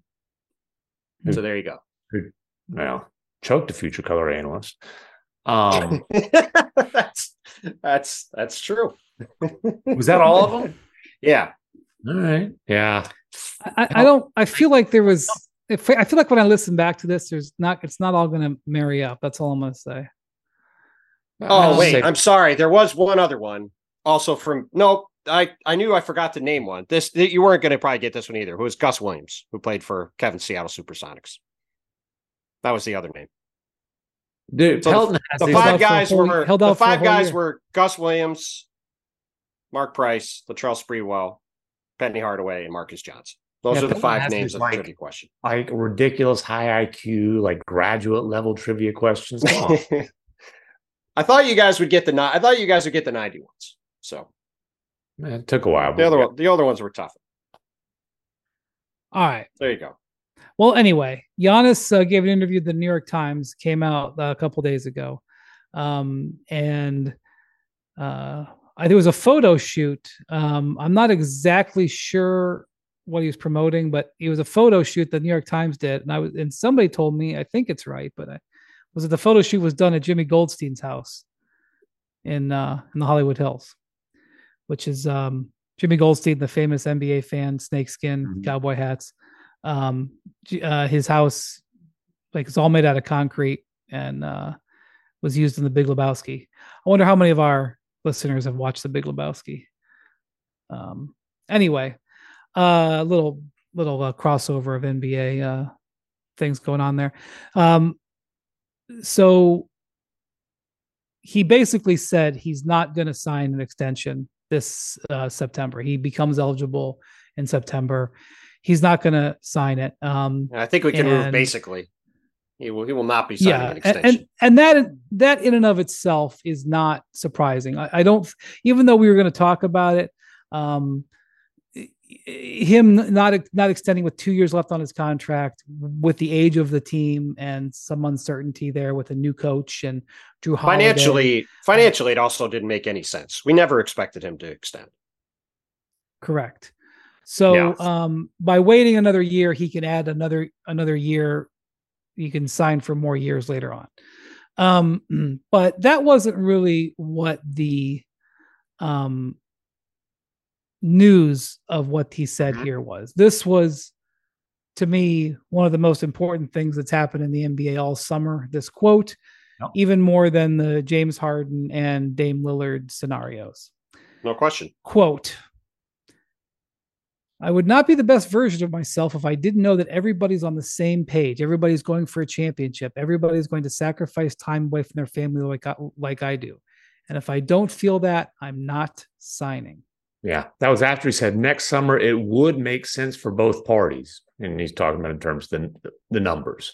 Speaker 3: So there you go.
Speaker 2: Well, choked a future color analyst. Um,
Speaker 3: that's that's that's true.
Speaker 2: was that all of them?
Speaker 3: Yeah.
Speaker 2: All right. Yeah.
Speaker 1: I, I don't. I feel like there was. If I feel like when I listen back to this, there's not. It's not all going to marry up. That's all I'm going to say.
Speaker 3: Oh
Speaker 2: I'll
Speaker 3: wait,
Speaker 2: say-
Speaker 3: I'm sorry. There was one other one also from. No, I I knew I forgot to name one. This you weren't going to probably get this one either. Who was Gus Williams, who played for Kevin Seattle Supersonics. That was the other name.
Speaker 2: Dude,
Speaker 3: So
Speaker 2: Pelton has
Speaker 3: The
Speaker 2: these-
Speaker 1: held out
Speaker 3: five
Speaker 1: for a
Speaker 3: guys
Speaker 1: whole-
Speaker 3: were
Speaker 1: held
Speaker 3: the
Speaker 1: out for a
Speaker 3: five
Speaker 1: whole
Speaker 3: guys
Speaker 1: year.
Speaker 3: were Gus Williams, Mark Price, Latrell Sprewell, Penny Hardaway, and Marcus Johnson. Those
Speaker 2: yeah,
Speaker 3: are the five names of the
Speaker 2: like,
Speaker 3: trivia question.
Speaker 2: Like ridiculous high I Q, like graduate level trivia questions. Come on.
Speaker 3: I thought you guys would get the I thought you guys would get the ninety ones. So
Speaker 2: Man, it took a while.
Speaker 3: The other one, the other ones were tougher.
Speaker 1: All right.
Speaker 3: There you go.
Speaker 1: Well, anyway, Giannis uh, gave an interview. The New York Times came out uh, a couple days ago, um, and uh, I, there was a photo shoot. Um, I'm not exactly sure what he was promoting, but it was a photo shoot that New York Times did, and I was and somebody told me, I think it's right, but I was that the photo shoot was done at Jimmy Goldstein's house in uh, in the Hollywood Hills, which is um, Jimmy Goldstein, the famous N B A fan, snakeskin, mm-hmm. cowboy hats. Um, uh, his house, like it's all made out of concrete and uh, was used in The Big Lebowski. I wonder how many of our listeners have watched The Big Lebowski. Um, anyway, a uh, little little uh, crossover of N B A uh, things going on there. Um, so he basically said he's not going to sign an extension this uh, September. He becomes eligible in September. He's not going to sign it. Um,
Speaker 3: I think we can
Speaker 1: and,
Speaker 3: move basically. He will. He will not be signing
Speaker 1: yeah,
Speaker 3: an extension.
Speaker 1: And, and and that that in and of itself is not surprising. I, I don't, even though we were going to talk about it, um, him not not extending with two years left on his contract, with the age of the team and some uncertainty there with a new coach and Drew Holiday.
Speaker 3: Financially, financially, it also didn't make any sense. We never expected him to extend.
Speaker 1: Correct. So
Speaker 3: yeah.
Speaker 1: um, by waiting another year, he can add another another year. You can sign for more years later on. Um, but that wasn't really what the um, news of what he said mm-hmm. here was. This was, to me, one of the most important things that's happened in the N B A all summer. This quote, no. even more than the James Harden and Dame Lillard scenarios.
Speaker 3: No question.
Speaker 1: Quote, I would not be the best version of myself if I didn't know that everybody's on the same page. Everybody's going for a championship. Everybody's going to sacrifice time away from their family like I, like I do. And if I don't feel that, I'm not signing.
Speaker 2: Yeah, that was after he said next summer it would make sense for both parties. And he's talking about in terms of the, the numbers.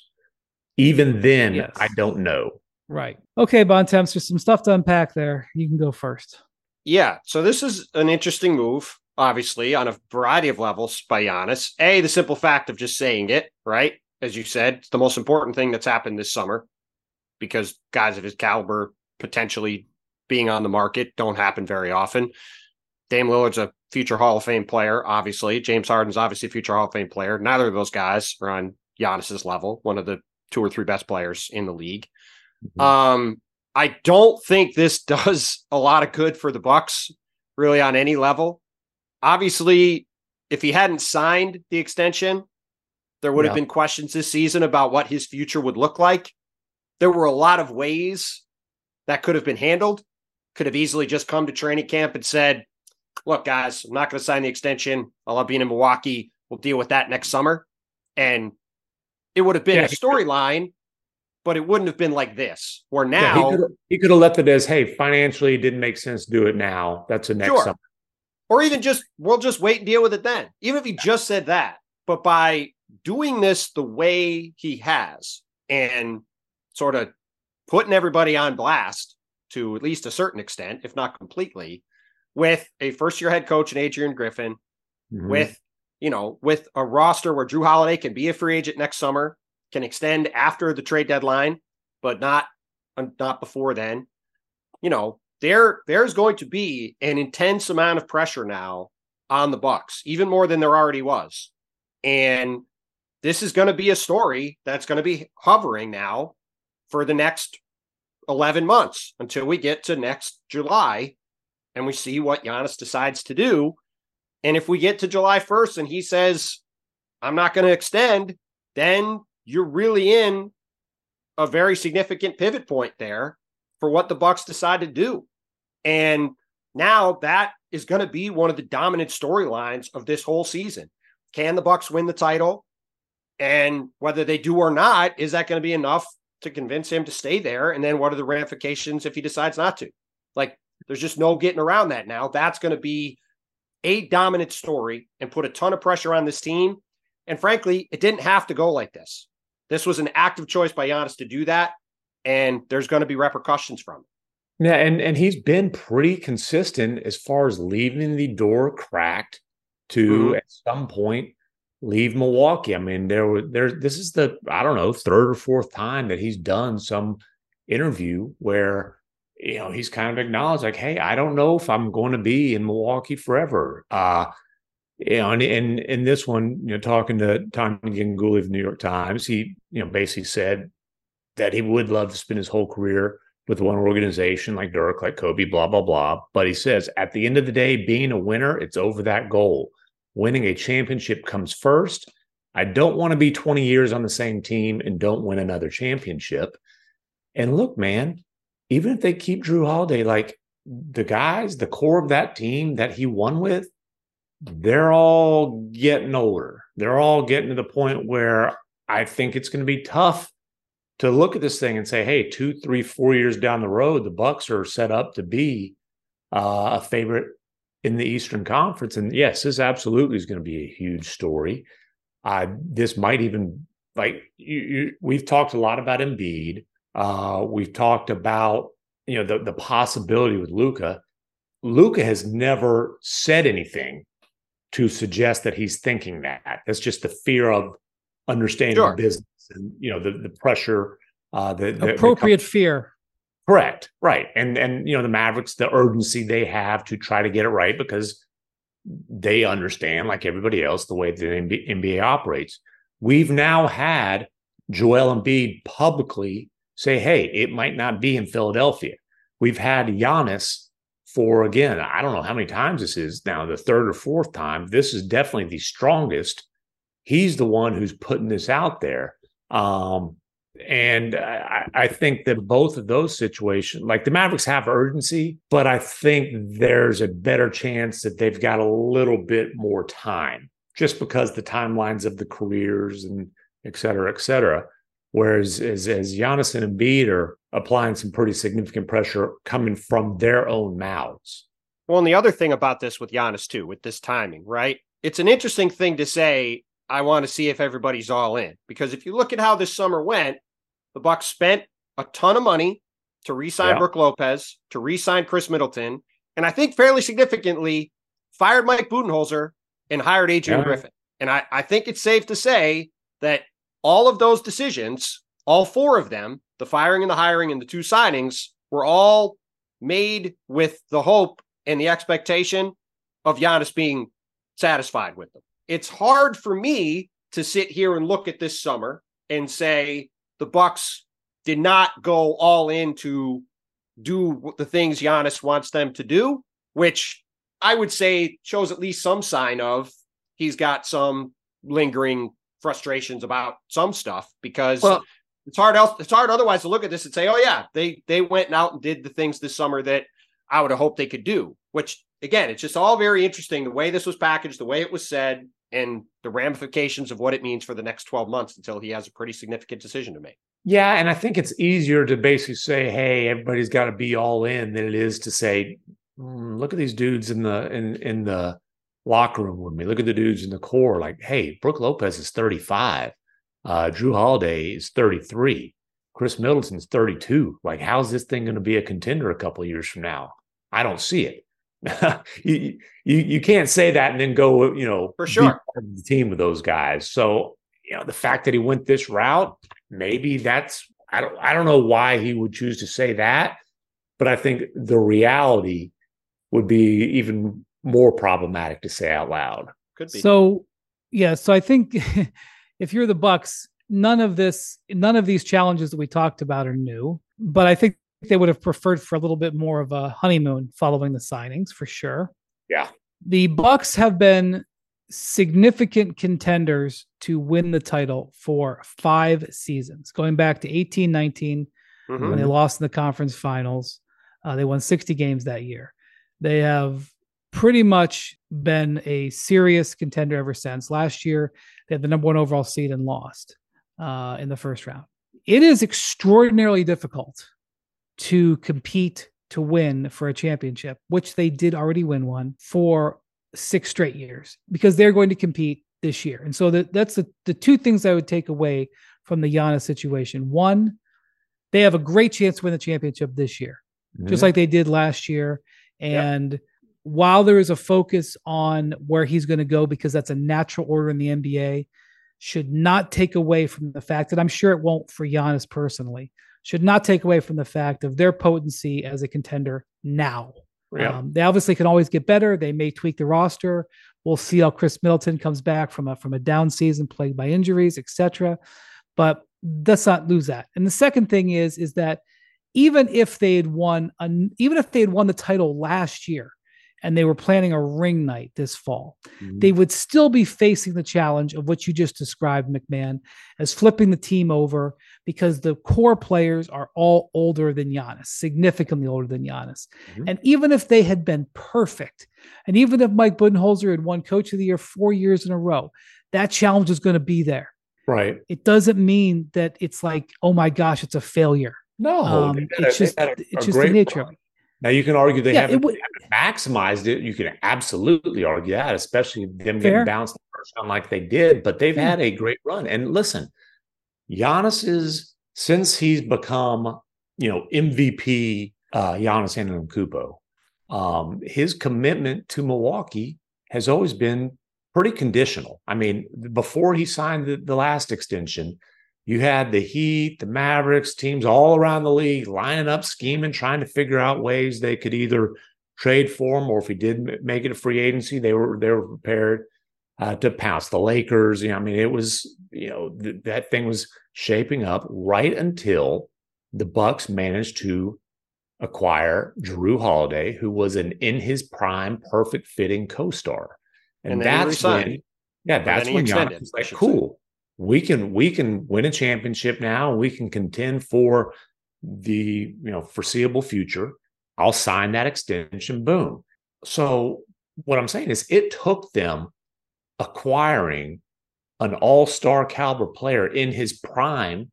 Speaker 2: Even then, yes. I don't know.
Speaker 1: Right. Okay, Bontemps, there's some stuff to unpack there. You can go first.
Speaker 3: Yeah, so this is an interesting move. Obviously, on a variety of levels by Giannis. A, the simple fact of just saying it, right? As you said, it's the most important thing that's happened this summer because guys of his caliber potentially being on the market don't happen very often. Dame Lillard's a future Hall of Fame player, obviously. James Harden's obviously a future Hall of Fame player. Neither of those guys are on Giannis's level, one of the two or three best players in the league. Mm-hmm. Um, I don't think this does a lot of good for the Bucks, really, on any level. Obviously, if he hadn't signed the extension, there would yeah. have been questions this season about what his future would look like. There were a lot of ways that could have been handled. Could have easily just come to training camp and said, look, guys, I'm not going to sign the extension. I love being in Milwaukee. We'll deal with that next summer. And it would have been yeah, a storyline, but it wouldn't have been like this, where now...
Speaker 2: Yeah, he could have left it as, hey, financially, it didn't make sense to do it now. That's the next
Speaker 3: sure.
Speaker 2: summer.
Speaker 3: Or even just, we'll just wait and deal with it then. Even if he just said that. But by doing this the way he has and sort of putting everybody on blast to at least a certain extent, if not completely, with a first-year head coach in Adrian Griffin, mm-hmm. with, you know, with a roster where Drew Holiday can be a free agent next summer, can extend after the trade deadline, but not, not before then, you know, There, there's going to be an intense amount of pressure now on the Bucks, even more than there already was. And this is going to be a story that's going to be hovering now for the next eleven months until we get to next July and we see what Giannis decides to do. And if we get to July first and he says, I'm not going to extend, then you're really in a very significant pivot point there for what the Bucks decide to do. And now that is going to be one of the dominant storylines of this whole season. Can the Bucks win the title? And whether they do or not, is that going to be enough to convince him to stay there? And then what are the ramifications if he decides not to? Like, there's just no getting around that now. That's going to be a dominant story and put a ton of pressure on this team. And frankly, it didn't have to go like this. This was an active choice by Giannis to do that, and there's going to be repercussions from it.
Speaker 2: Yeah, and, and he's been pretty consistent as far as leaving the door cracked to, mm-hmm. at some point, leave Milwaukee. I mean, there were there. This is the, I don't know, third or fourth time that he's done some interview where, you know, he's kind of acknowledged, like, hey, I don't know if I'm going to be in Milwaukee forever. Uh, you know, and in in this one, you know, talking to Tommy Ganguli of the New York Times, he, you know, basically said that he would love to spend his whole career with one organization like Dirk, like Kobe, blah, blah, blah. But he says, at the end of the day, being a winner, it's over that goal. Winning a championship comes first. I don't want to be twenty years on the same team and don't win another championship. And look, man, even if they keep Jrue Holiday, like the guys, the core of that team that he won with, they're all getting older. They're all getting to the point where I think it's going to be tough to look at this thing and say, hey, two, three, four years down the road, the Bucks are set up to be uh, a favorite in the Eastern Conference. And yes, this absolutely is going to be a huge story. Uh, this might even, like, you, you, we've talked a lot about Embiid. Uh, we've talked about, you know, the, the possibility with Luka. Luka has never said anything to suggest that he's thinking that. That's just the fear of understanding sure. the business and, you know, the, the pressure. Uh, the, the
Speaker 1: Appropriate
Speaker 2: the,
Speaker 1: fear.
Speaker 2: Correct. Right. And, and, you know, the Mavericks, the urgency they have to try to get it right because they understand, like everybody else, the way the N B A operates. We've now had Joel Embiid publicly say, hey, it might not be in Philadelphia. We've had Giannis for, again, I don't know how many times this is now, the third or fourth time. This is definitely the strongest. He's the one who's putting this out there. Um, and I, I think that both of those situations, like the Mavericks have urgency, but I think there's a better chance that they've got a little bit more time just because the timelines of the careers and et cetera, et cetera. Whereas as, as Giannis and Embiid are applying some pretty significant pressure coming from their own mouths.
Speaker 3: Well, and the other thing about this with Giannis too, with this timing, right? It's an interesting thing to say, I want to see if everybody's all in. Because if you look at how this summer went, the Bucks spent a ton of money to re-sign yeah. Brook Lopez, to re-sign Chris Middleton, and I think fairly significantly fired Mike Budenholzer and hired Adrian yeah. Griffin. And I, I think it's safe to say that all of those decisions, all four of them, the firing and the hiring and the two signings, were all made with the hope and the expectation of Giannis being satisfied with them. It's hard for me to sit here and look at this summer and say the Bucks did not go all in to do the things Giannis wants them to do, which I would say shows at least some sign of he's got some lingering frustrations about some stuff, because well, it's hard else it's hard otherwise to look at this and say, oh yeah, they they went out and did the things this summer that I would have hoped they could do, which again, it's just all very interesting the way this was packaged, the way it was said, and the ramifications of what it means for the next twelve months until he has a pretty significant decision to make.
Speaker 2: Yeah, and I think it's easier to basically say, hey, everybody's got to be all in than it is to say, mm, look at these dudes in the in in the locker room with me. Look at the dudes in the core. Like, hey, Brook Lopez is thirty-five. Uh, Jrue Holiday is thirty-three. Chris Middleton's thirty-two. Like, how's this thing going to be a contender a couple of years from now? I don't see it. you, you you can't say that and then go, you know,
Speaker 3: for sure,
Speaker 2: be part of the team with those guys. So, you know, the fact that he went this route, maybe that's, I don't I don't know why he would choose to say that, but I think the reality would be even more problematic to say out loud.
Speaker 3: Could be.
Speaker 1: So, yeah. So I think if you're the Bucks, none of this, none of these challenges that we talked about are new, but I think they would have preferred for a little bit more of a honeymoon following the signings, for sure.
Speaker 2: Yeah.
Speaker 1: The Bucks have been significant contenders to win the title for five seasons, going back to eighteen nineteen, mm-hmm. when they lost in the conference finals. Uh, they won sixty games that year. They have pretty much been a serious contender ever since. Last year, they had the number one overall seed and lost uh, in the first round. It is extraordinarily difficult to compete to win for a championship, which they did already win one, for six straight years because they're going to compete this year. And so that, that's the, the two things I would take away from the Giannis situation. One, they have a great chance to win the championship this year, mm-hmm. just like they did last year. And yep. while there is a focus on where he's going to go, because that's a natural order in the N B A, should not take away from the fact that I'm sure it won't for Giannis personally, should not take away from the fact of their potency as a contender now. Yeah. Um, they obviously can always get better. They may tweak the roster. We'll see how Chris Middleton comes back from a, from a down season plagued by injuries, et cetera. But let's not lose that. And the second thing is, is that even if they had won, a, even if they had won the title last year and they were planning a ring night this fall, mm-hmm. they would still be facing the challenge of what you just described, McMahon, as flipping the team over, because the core players are all older than Giannis, significantly older than Giannis. Mm-hmm. And even if they had been perfect, and even if Mike Budenholzer had won Coach of the Year four years in a row, that challenge is going to be there.
Speaker 2: Right.
Speaker 1: It doesn't mean that it's like, oh my gosh, it's a failure.
Speaker 2: No,
Speaker 1: um, it's a, just, a, it's just the nature of it.
Speaker 2: Now you can argue they,
Speaker 1: yeah,
Speaker 2: haven't,
Speaker 1: w-
Speaker 2: they haven't maximized it. You can absolutely argue that, especially them
Speaker 1: Fair.
Speaker 2: getting bounced the first round like they did. But they've yeah. had a great run. And listen, Giannis is, since he's become, you know, M V P, uh, Giannis Antetokounmpo, um, his commitment to Milwaukee has always been pretty conditional. I mean, before he signed the, the last extension, you had the Heat, the Mavericks, teams all around the league lining up, scheming, trying to figure out ways they could either trade for him, or if he did make it a free agency, they were they were prepared uh, to pounce. The Lakers, you know, I mean, it was, you know, th- that thing was shaping up right until the Bucks managed to acquire Jrue Holiday, who was an in his prime, perfect fitting co-star, and, and that's when, yeah, that's when Giannis was like, cool. We can we can win a championship now. We can contend for the, you know, foreseeable future. I'll sign that extension. Boom. So what I'm saying is, it took them acquiring an all-star caliber player in his prime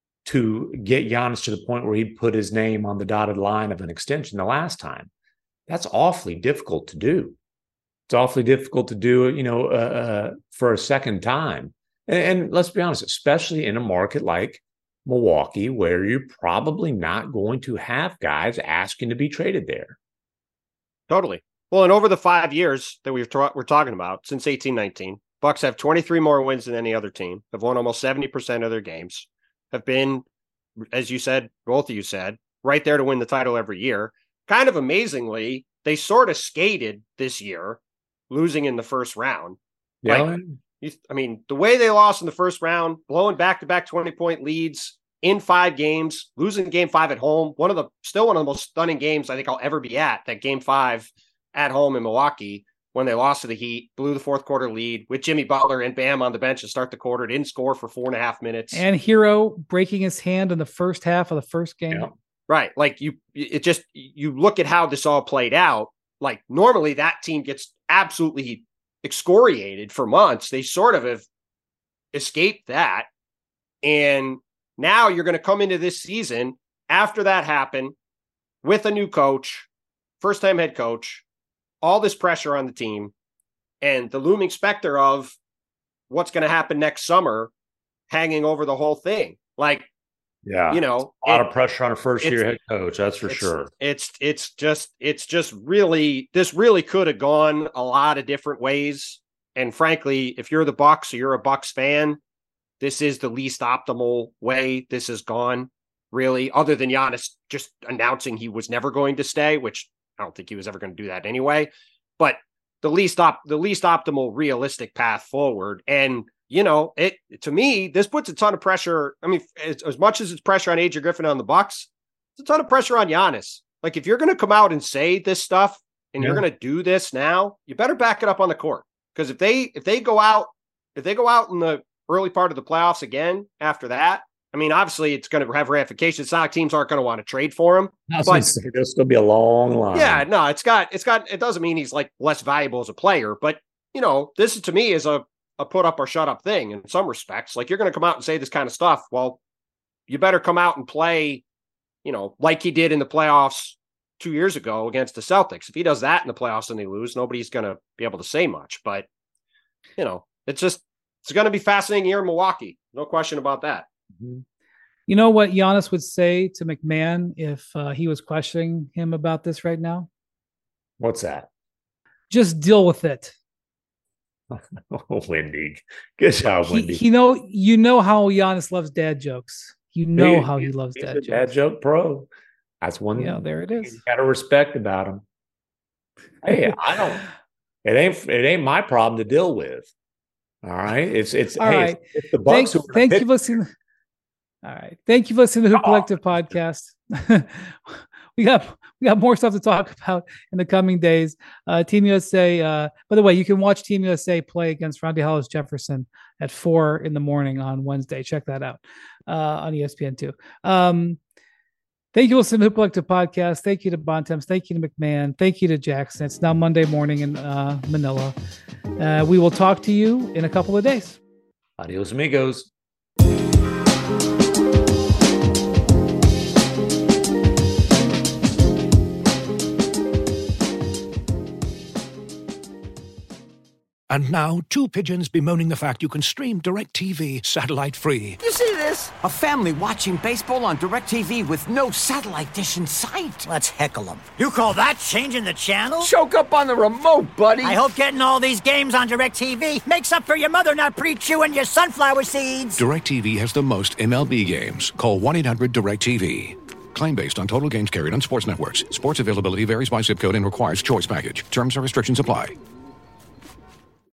Speaker 2: to get Giannis to the point where he'd put his name on the dotted line of an extension the last time. That's awfully difficult to do. It's awfully difficult to do, you know, uh, uh, for a second time. And, and let's be honest, especially in a market like Milwaukee, where you're probably not going to have guys asking to be traded there.
Speaker 3: Totally. Well, and over the five years that we've tra- we're talking about, since eighteen nineteen, Bucks have twenty-three more wins than any other team, have won almost seventy percent of their games, have been, as you said, both of you said, right there to win the title every year. Kind of amazingly, they sort of skated this year, losing in the first round.
Speaker 2: Yeah.
Speaker 3: Like, I mean, the way they lost in the first round, blowing back-to-back twenty-point leads in five games, losing game five at home, one of the still one of the most stunning games I think I'll ever be at, that game five at home in Milwaukee when they lost to the Heat, blew the fourth quarter lead with Jimmy Butler and Bam on the bench to start the quarter, didn't score for four and a half minutes.
Speaker 1: And Hero breaking his hand in the first half of the first game.
Speaker 3: Yeah. Right. Like you, it just, you look at how this all played out. Like normally that team gets absolutely excoriated for months. They sort of have escaped that. And now you're going to come into this season after that happened with a new coach, first time head coach, all this pressure on the team, and the looming specter of what's going to happen next summer hanging over the whole thing. Like,
Speaker 2: yeah,
Speaker 3: you know,
Speaker 2: a lot
Speaker 3: it,
Speaker 2: of pressure on a first year head coach. That's for
Speaker 3: it's,
Speaker 2: sure.
Speaker 3: It's, it's just, it's just really, this really could have gone a lot of different ways. And frankly, if you're the Bucks or you're a Bucks fan, this is the least optimal way this has gone, really, other than Giannis just announcing he was never going to stay, which I don't think he was ever going to do that anyway. But the least op- the least optimal realistic path forward. And, you know, it to me, this puts a ton of pressure. I mean, as, as much as it's pressure on Adrian Griffin on the Bucks, it's a ton of pressure on Giannis. Like, if you're going to come out and say this stuff and yeah. you're going to do this now, you better back it up on the court. Because if they if they go out, if they go out in the early part of the playoffs again after that, I mean, obviously it's going to have ramifications. It's not like teams aren't going to want to trade for him.
Speaker 2: But there's going to be a long line.
Speaker 3: Yeah, no, it's got, it's got, it doesn't mean he's like less valuable as a player, but you know, this is, to me, is a, a put up or shut up thing in some respects. Like, you're going to come out and say this kind of stuff. Well, you better come out and play, you know, like he did in the playoffs two years ago against the Celtics. If he does that in the playoffs and they lose, nobody's going to be able to say much. But, you know, it's just, it's going to be fascinating year in Milwaukee. No question about that.
Speaker 1: Mm-hmm. You know what Giannis would say to McMahon if uh, he was questioning him about this right now?
Speaker 2: What's that?
Speaker 1: Just deal with it.
Speaker 2: Oh, Wendy. Good job, Wendy.
Speaker 1: He, you know, you know how Giannis loves dad jokes. You know
Speaker 2: he,
Speaker 1: how he loves dad jokes.
Speaker 2: Dad joke pro. That's one.
Speaker 1: Yeah, there it is.
Speaker 2: You got to respect about him. Hey, I don't. It ain't. It ain't my problem to deal with. All right. It's. It's.
Speaker 1: All
Speaker 2: hey,
Speaker 1: right.
Speaker 2: It's, it's the Bucks.
Speaker 1: Thank,
Speaker 2: who
Speaker 1: thank you for listening. All right. Thank you for listening to the Hoop Collective podcast. we got we got more stuff to talk about in the coming days. Uh, Team U S A. Uh, by the way, you can watch Team U S A play against Rondi Hollis Jefferson at four in the morning on Wednesday. Check that out uh, on E S P N two. Um, thank you for listening to the Hoop Collective podcast. Thank you to Bontemps. Thank you to McMahon. Thank you to Jackson. It's now Monday morning in uh, Manila. Uh, we will talk to you in a couple of days.
Speaker 2: Adios, amigos.
Speaker 5: And now, two pigeons bemoaning the fact you can stream DirecTV satellite-free.
Speaker 6: You see this? A family watching baseball on DirecTV with no satellite dish in sight.
Speaker 7: Let's heckle them. You call that changing the channel?
Speaker 6: Choke up on the remote, buddy.
Speaker 7: I hope getting all these games on DirecTV makes up for your mother not pre-chewing your sunflower seeds.
Speaker 5: DirecTV has the most M L B games. Call one eight hundred direct T V. Claim based on total games carried on sports networks. Sports availability varies by zip code and requires choice package. Terms and restrictions apply.